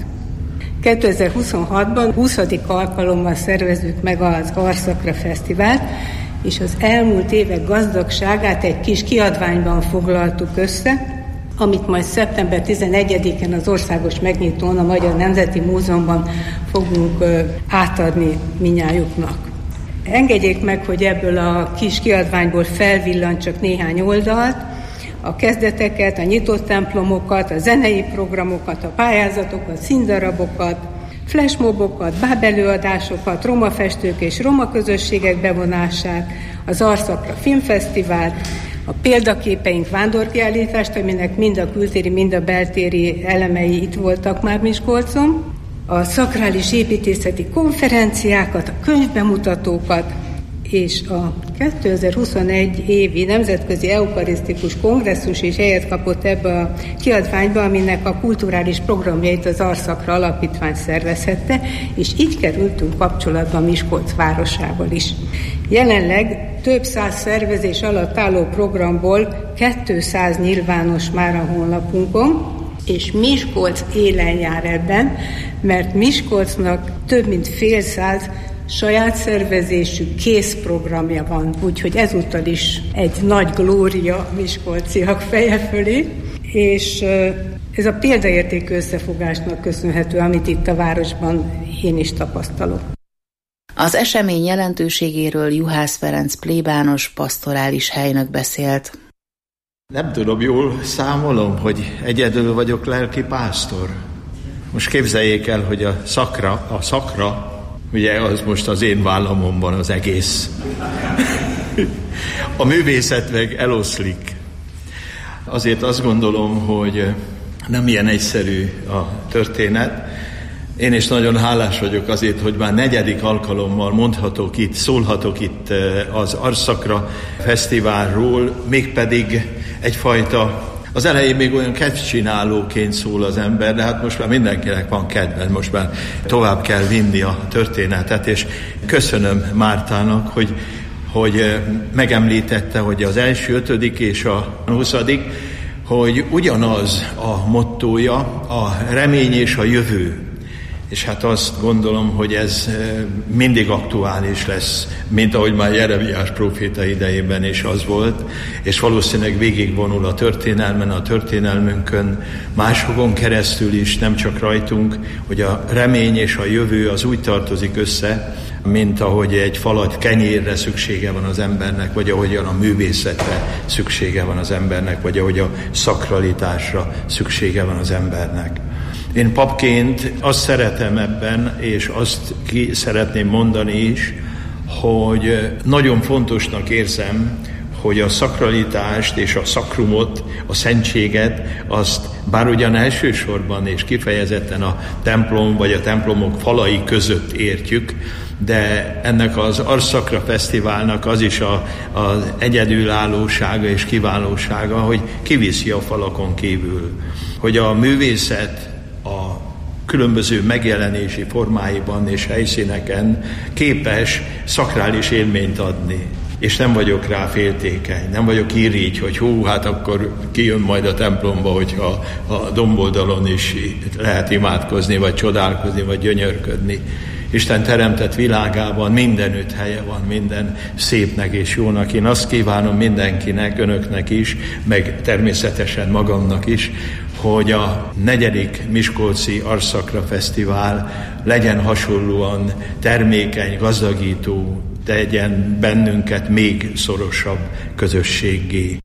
2026-ban 20. alkalommal szervezzük meg az Ars Sacra Fesztivált, és az elmúlt évek gazdagságát egy kis kiadványban foglaltuk össze, amit majd szeptember 11-én az országos megnyitón a Magyar Nemzeti Múzeumban fogunk átadni minnyájuknak. Engedjék meg, hogy ebből a kis kiadványból felvillant csak néhány oldalt. a kezdeteket, a nyitott templomokat, a zenei programokat, a pályázatokat, színdarabokat, flashmobokat, bábelőadásokat, roma festők és roma közösségek bevonását, az Arszakra filmfesztivált, a példaképeink vándorkiállítást, aminek mind a kültéri, mind a beltéri elemei itt voltak már Miskolcon, a szakrális építészeti konferenciákat, a könyvbemutatókat, és a 2021 évi Nemzetközi Eukarisztikus Kongresszus is helyet kapott ebbe a kiadványba, aminek a kulturális programjait az Arszakra Alapítvány szervezhette, és így kerültünk kapcsolatba Miskolc városával is. Jelenleg több száz szervezés alatt álló programból 200 nyilvános már a honlapunkon, és Miskolc élen jár ebben, mert Miskolcnak több mint fél száz saját szervezésű készprogramja van, úgyhogy ezúttal is egy nagy glória miskolciak feje fölé, és ez a példaértékű összefogásnak köszönhető, amit itt a városban én is tapasztalok. Az esemény jelentőségéről Juhász Ferenc plébános pastorális helynök beszélt. Nem tudom, jól számolom, hogy egyedül vagyok lelki pásztor. Most képzeljék el, hogy a szakra, ugye az most az én vállamon van az egész. A művészet meg eloszlik. Azért azt gondolom, hogy nem ilyen egyszerű a történet. Én is nagyon hálás vagyok azért, hogy már 4. alkalommal szólhatok itt az Arszakra Fesztiválról, mégpedig egyfajta, az elején még olyan kedvcsinálóként szól az ember, de hát most már mindenkinek van kedve, most már tovább kell vinni a történetet, és köszönöm Mártának, hogy megemlítette, hogy az első 5. és a 20., hogy ugyanaz a mottója, a remény és a jövő. És hát azt gondolom, hogy ez mindig aktuális lesz, mint ahogy már Jeremiás próféta idejében is az volt, és valószínűleg végigvonul a történelmen, a történelmünkön, másokon keresztül is, nem csak rajtunk, hogy a remény és a jövő az úgy tartozik össze, mint ahogy egy falat kenyérre szüksége van az embernek, vagy ahogyan a művészetre szüksége van az embernek, vagy ahogy a szakralitásra szüksége van az embernek. Én papként azt szeretem ebben, és azt ki szeretném mondani is, hogy nagyon fontosnak érzem, hogy a szakralitást és a szakrumot, a szentséget, azt bár ugyan elsősorban és kifejezetten a templom vagy a templomok falai között értjük, de ennek az Arszakra Fesztiválnak az is az egyedülállósága és kiválósága, hogy kiviszi a falakon kívül, hogy a művészet a különböző megjelenési formáiban és helyszíneken képes szakrális élményt adni. És nem vagyok rá féltékeny, nem vagyok irigy, hogy hát akkor kijön majd a templomba, hogyha a domboldalon is lehet imádkozni, vagy csodálkozni, vagy gyönyörködni. Isten teremtett világában mindenütt helye van, minden szépnek és jónak. Én azt kívánom mindenkinek, önöknek is, meg természetesen magamnak is, hogy a 4. Miskolci Arszakra Fesztivál legyen hasonlóan termékeny, gazdagító, tegyen bennünket még szorosabb közösséggé.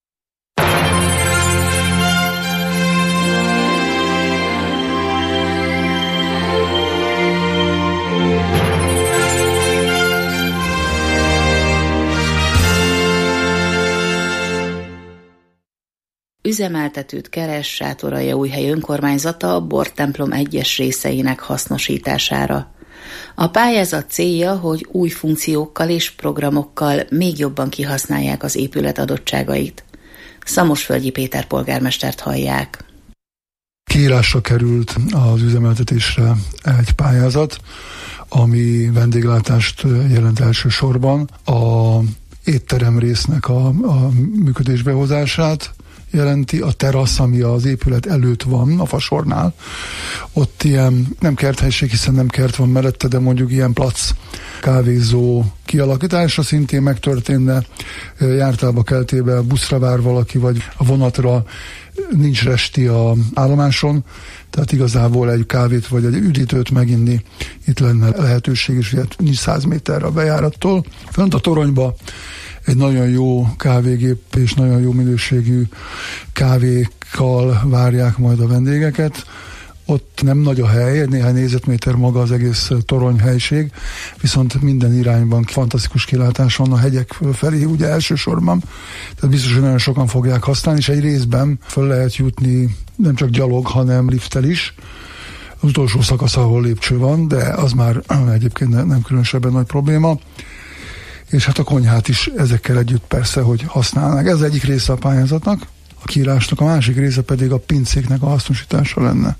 Üzemeltetőt keres Sátoraljaújhely önkormányzata a bortemplom egyes részeinek hasznosítására. A pályázat célja, hogy új funkciókkal és programokkal még jobban kihasználják az épület adottságait. Szamosvölgyi Péter polgármestert hallják. Kiírásra került az üzemeltetésre egy pályázat, ami vendéglátást jelent elsősorban. A étterem résznek a működésbehozását jelenti, a terasz, ami az épület előtt van, a Fasornál. Ott ilyen, nem kerthelyiség, hiszen nem kert van mellette, de mondjuk ilyen plac kávézó kialakítása szintén megtörténne, jártálba keltébe buszra vár valaki, vagy a vonatra, nincs resti a állomáson, tehát igazából egy kávét vagy egy üdítőt meginni itt lenne lehetőség, és ugye nincs 100 méterre a bejárattól. Fönt a toronyba egy nagyon jó kávégép és nagyon jó minőségű kávékkal várják majd a vendégeket. Ott nem nagy a hely, néhány négyzetméter maga az egész toronyhelység, viszont minden irányban fantasztikus kilátás van a hegyek felé, ugye elsősorban. Tehát biztos, hogy nagyon sokan fogják használni, és egy részben föl lehet jutni nem csak gyalog, hanem lifttel is. Az utolsó szakasz, ahol lépcső van, de az már egyébként nem különösebben nagy probléma. És hát a konyhát is ezekkel együtt persze, hogy használnak. Ez egyik része a pályázatnak, a kiírásnak, a másik része pedig a pincéknek a hasznosítása lenne,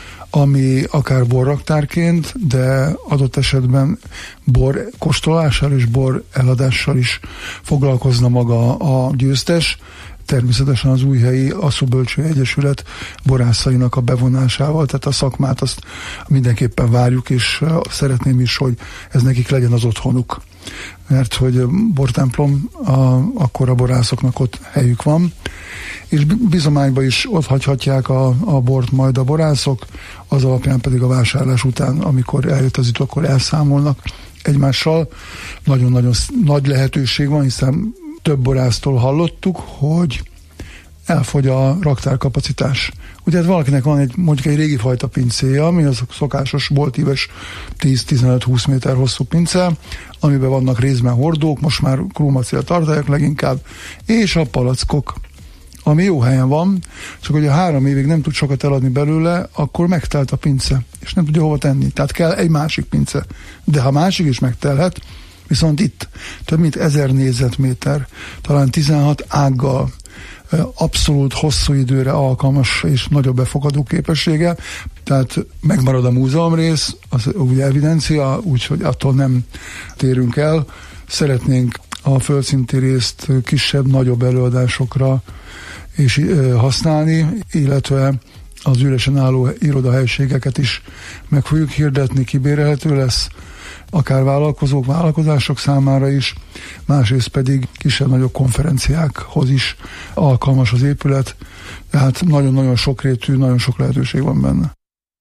ami akár borraktárként, de adott esetben bor kóstolással és bor eladással is foglalkozna maga a győztes. Természetesen az Újhelyi Asszóbölcső Egyesület borászainak a bevonásával, tehát a szakmát azt mindenképpen várjuk, és szeretném is, hogy ez nekik legyen az otthonuk. Mert hogy bortemplom, akkor a borászoknak ott helyük van, és bizományba is ott hagyhatják a bort majd a borászok, az alapján pedig a vásárlás után, amikor eljött az idő, akkor elszámolnak egymással. Nagyon-nagyon nagy lehetőség van, hiszen több borásztól hallottuk, hogy elfogy a raktárkapacitás. Ugye hát valakinek van mondjuk egy régi fajta pincéje, ami az szokásos boltíves 10-15-20 méter hosszú pince, amiben vannak részben hordók, most már krómacél tartályok leginkább, és a palackok, ami jó helyen van, csak hogy a 3 évig nem tud sokat eladni belőle, akkor megtelt a pince, és nem tudja hova tenni. Tehát kell egy másik pince. De ha másik is megtelhet, viszont itt több mint 1000 négyzetméter, talán 16 ággal, abszolút hosszú időre alkalmas és nagyobb befogadó képessége, tehát megmarad a múzeumrész, az ugye evidencia, úgyhogy attól nem térünk el. Szeretnénk a földszinti részt kisebb, nagyobb előadásokra és használni, illetve az üresen álló irodahelyiségeket is meg fogjuk hirdetni, kibérelhető lesz, akár vállalkozók, vállalkozások számára is, másrészt pedig kisebb-nagyobb konferenciákhoz is alkalmas az épület, tehát nagyon-nagyon sokrétű, nagyon sok lehetőség van benne.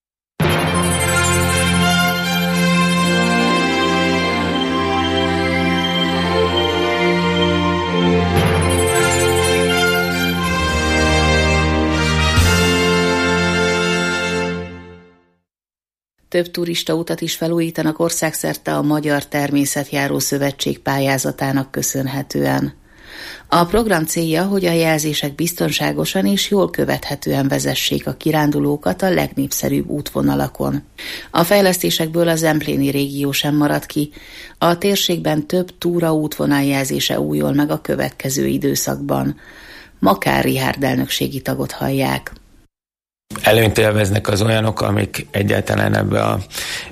Több turistautat is felújítanak országszerte a Magyar Természetjáró Szövetség pályázatának köszönhetően. A program célja, hogy a jelzések biztonságosan és jól követhetően vezessék a kirándulókat a legnépszerűbb útvonalakon. A fejlesztésekből a Zempléni régió sem marad ki. A térségben több túraútvonal jelzése újul meg a következő időszakban. Makár Richárd elnökségi tagot hallják. Előnyt élveznek az olyanok, amik egyáltalán ebbe a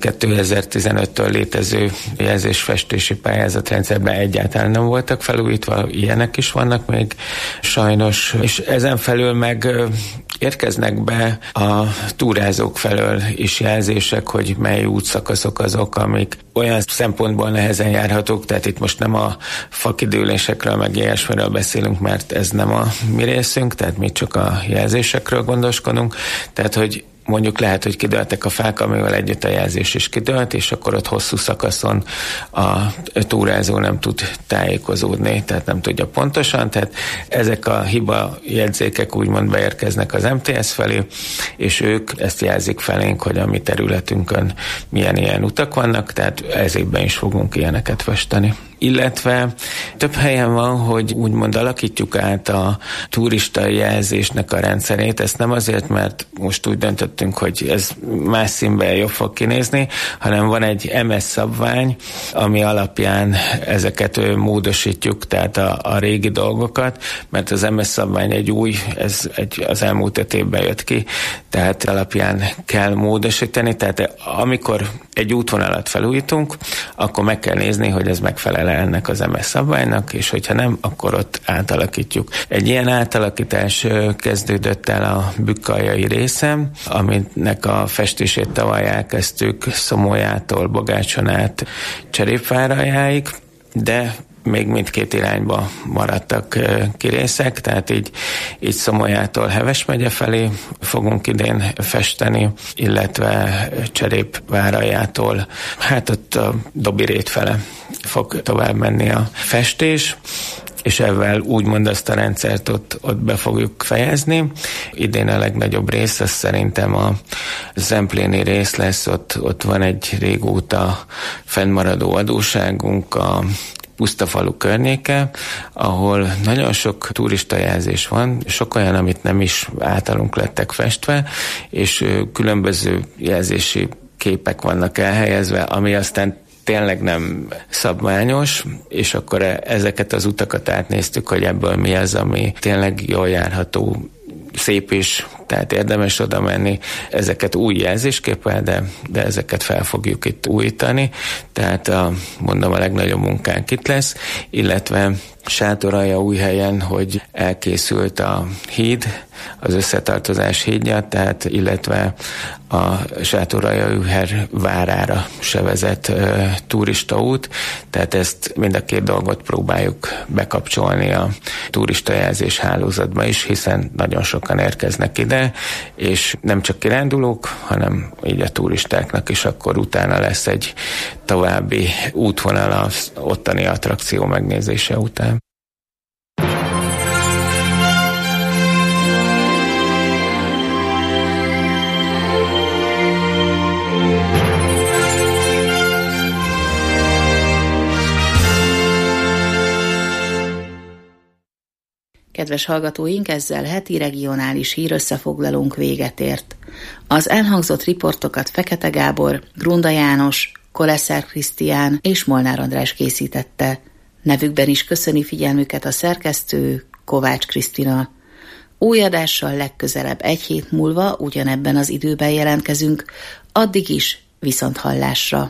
2015-től létező jelzésfestési pályázatrendszerben egyáltalán nem voltak felújítva, ilyenek is vannak még sajnos, és ezen felül meg érkeznek be a túrázók felől is jelzések, hogy mely útszakaszok azok, amik olyan szempontból nehezen járhatók, tehát itt most nem a fakidőlésekről meg ilyesmiről beszélünk, mert ez nem a mi részünk, tehát mi csak a jelzésekről gondoskodunk, tehát hogy mondjuk lehet, hogy kidőltek a fák, amivel együtt a jelzés is kidőlt, és akkor ott hosszú szakaszon a túrázó nem tud tájékozódni, tehát nem tudja pontosan, tehát ezek a hiba jegyzékek úgymond beérkeznek az MTS felé, és ők ezt jelzik felénk, hogy a mi területünkön milyen ilyen utak vannak, tehát ez évben is fogunk ilyeneket festeni. Illetve több helyen van, hogy úgymond alakítjuk át a turista jelzésnek a rendszerét. Ezt nem azért, mert most úgy döntöttünk, hogy ez más színben jobb fog kinézni, hanem van egy MS szabvány, ami alapján ezeket módosítjuk, tehát a régi dolgokat, mert az MS szabvány egy új, az elmúlt 5 évben jött ki, tehát alapján kell módosítani, tehát amikor egy útvonalat felújítunk, akkor meg kell nézni, hogy ez megfelel ennek az MS szabványnak, és hogyha nem, akkor ott átalakítjuk. Egy ilyen átalakítás kezdődött el a Bükkaljai részen, aminek a festését tavaly elkezdtük Szomolyától Bogácson át Cserépváraljáig, de még mindkét irányba maradtak ki részek, tehát így Szomolyától Heves megye felé fogunk idén festeni, illetve Cserépváraljától, hát ott a Dobirét fele fog tovább menni a festés, és ezzel úgymond azt a rendszert ott be fogjuk fejezni. Idén a legnagyobb rész, az szerintem a Zempléni rész lesz, ott van egy régóta fennmaradó adósságunk, a Pusztafalu környéke, ahol nagyon sok turistajelzés van, sok olyan, amit nem is általunk lettek festve, és különböző jelzési képek vannak elhelyezve, ami aztán tényleg nem szabványos, és akkor ezeket az utakat átnéztük, hogy ebből mi az, ami tényleg jól járható, szép is, tehát érdemes oda menni. Ezeket új jelzésképpel, de ezeket fel fogjuk itt újítani, tehát mondom, a legnagyobb munkánk itt lesz, illetve Sátoraljaújhelyen, hogy elkészült a híd, az összetartozás hídja, tehát illetve a Sátoraljaújhely várára se vezet turistaút, tehát ezt mind a két dolgot próbáljuk bekapcsolni a turistajelzés hálózatba is, hiszen nagyon sokan érkeznek ide, és nem csak kirándulók, hanem így a turistáknak is akkor utána lesz egy további útvonal az ottani attrakció megnézése után. Kedves hallgatóink, ezzel heti regionális hírösszefoglalónk véget ért. Az elhangzott riportokat Fekete Gábor, Grunda János, Koleszer Krisztián és Molnár András készítette. Nevükben is köszöni figyelmüket a szerkesztő, Kovács Krisztina. Új adással legközelebb egy hét múlva ugyanebben az időben jelentkezünk, addig is viszonthallásra.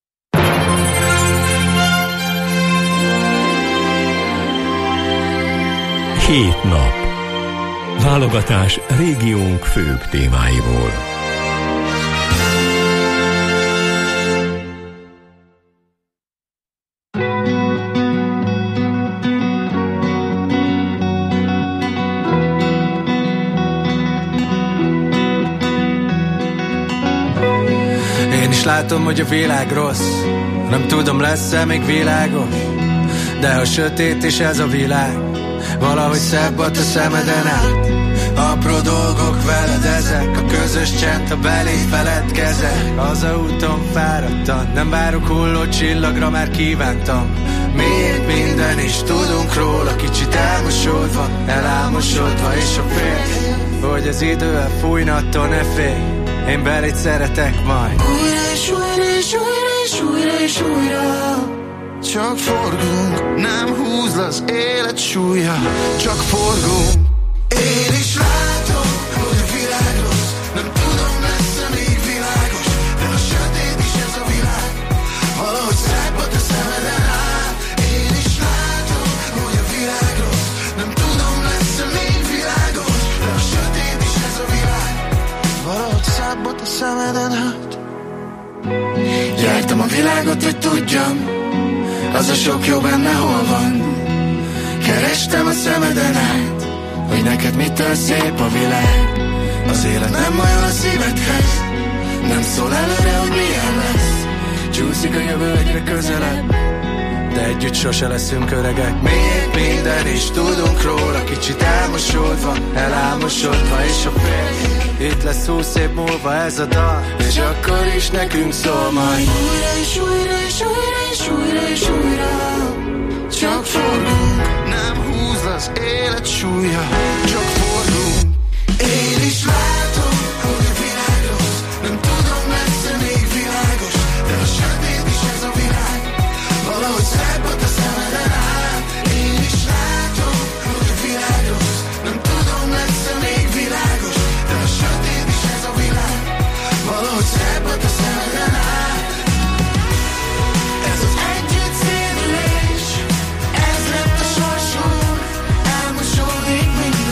7 nap. Válogatás régiónk főbb témáiból. Én is látom, hogy a világ rossz, nem tudom, lesz-e még világos, de ha sötét is ez a világ, valahogy szebb a te szemeden át. Apró dolgok veled ezek, a közös csend, ha belé feledkezek. Az a úton fáradtan, nem várok hulló csillagra, már kívántam. Miért minden is tudunk róla, kicsit elmosódva, elámosodva, és a fél, hogy az idő elfújna, attól ne félj, én beléd szeretek majd. Újra és újra és újra és újra és újra, csak forgunk, nem húz le az élet súlya, csak forgunk. Én is látom, hogy a világ rossz, nem tudom, lesz-e még világos, de a sötét is ez a világ, valahogy szebb a te szemeden áll. Én is látom, hogy a világ rossz, nem tudom, lesz-e még világos, de a sötét is ez a világ, valahogy szebb a te szemeden áll. Jártam a világot, hogy tudjam, az a sok jó benne hol van. Kerestem a szemeden át, hogy neked mitől szép a világ. Az élet nem olyan a szívedhez, nem szól előre, hogy milyen lesz. Csúszik a jövő egyre közelebb, de együtt sose leszünk öregek. Miért minden is tudunk róla, kicsit elmosódva, elámosodva, és a fél itt lesz 20 év múlva ez a dal, és akkor is nekünk szól majd. Újra és újra és újra és újra és újra, csak forgunk, nem húz le az élet súlya, csak forgunk. Én is látom, hogy a világ rossz, nem tudom, lesz-e még világos, de a sötét is ez a világ, valahogy szebb a te szemeden áll. Én is látom, hogy a világ rossz, nem tudom, lesz-e még világos, de a sötét is ez a világ, valahogy szebb a te szemeden áll. Ez az együtt szédülés, ez lett a sorsunk, elmosódik minden.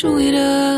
újra.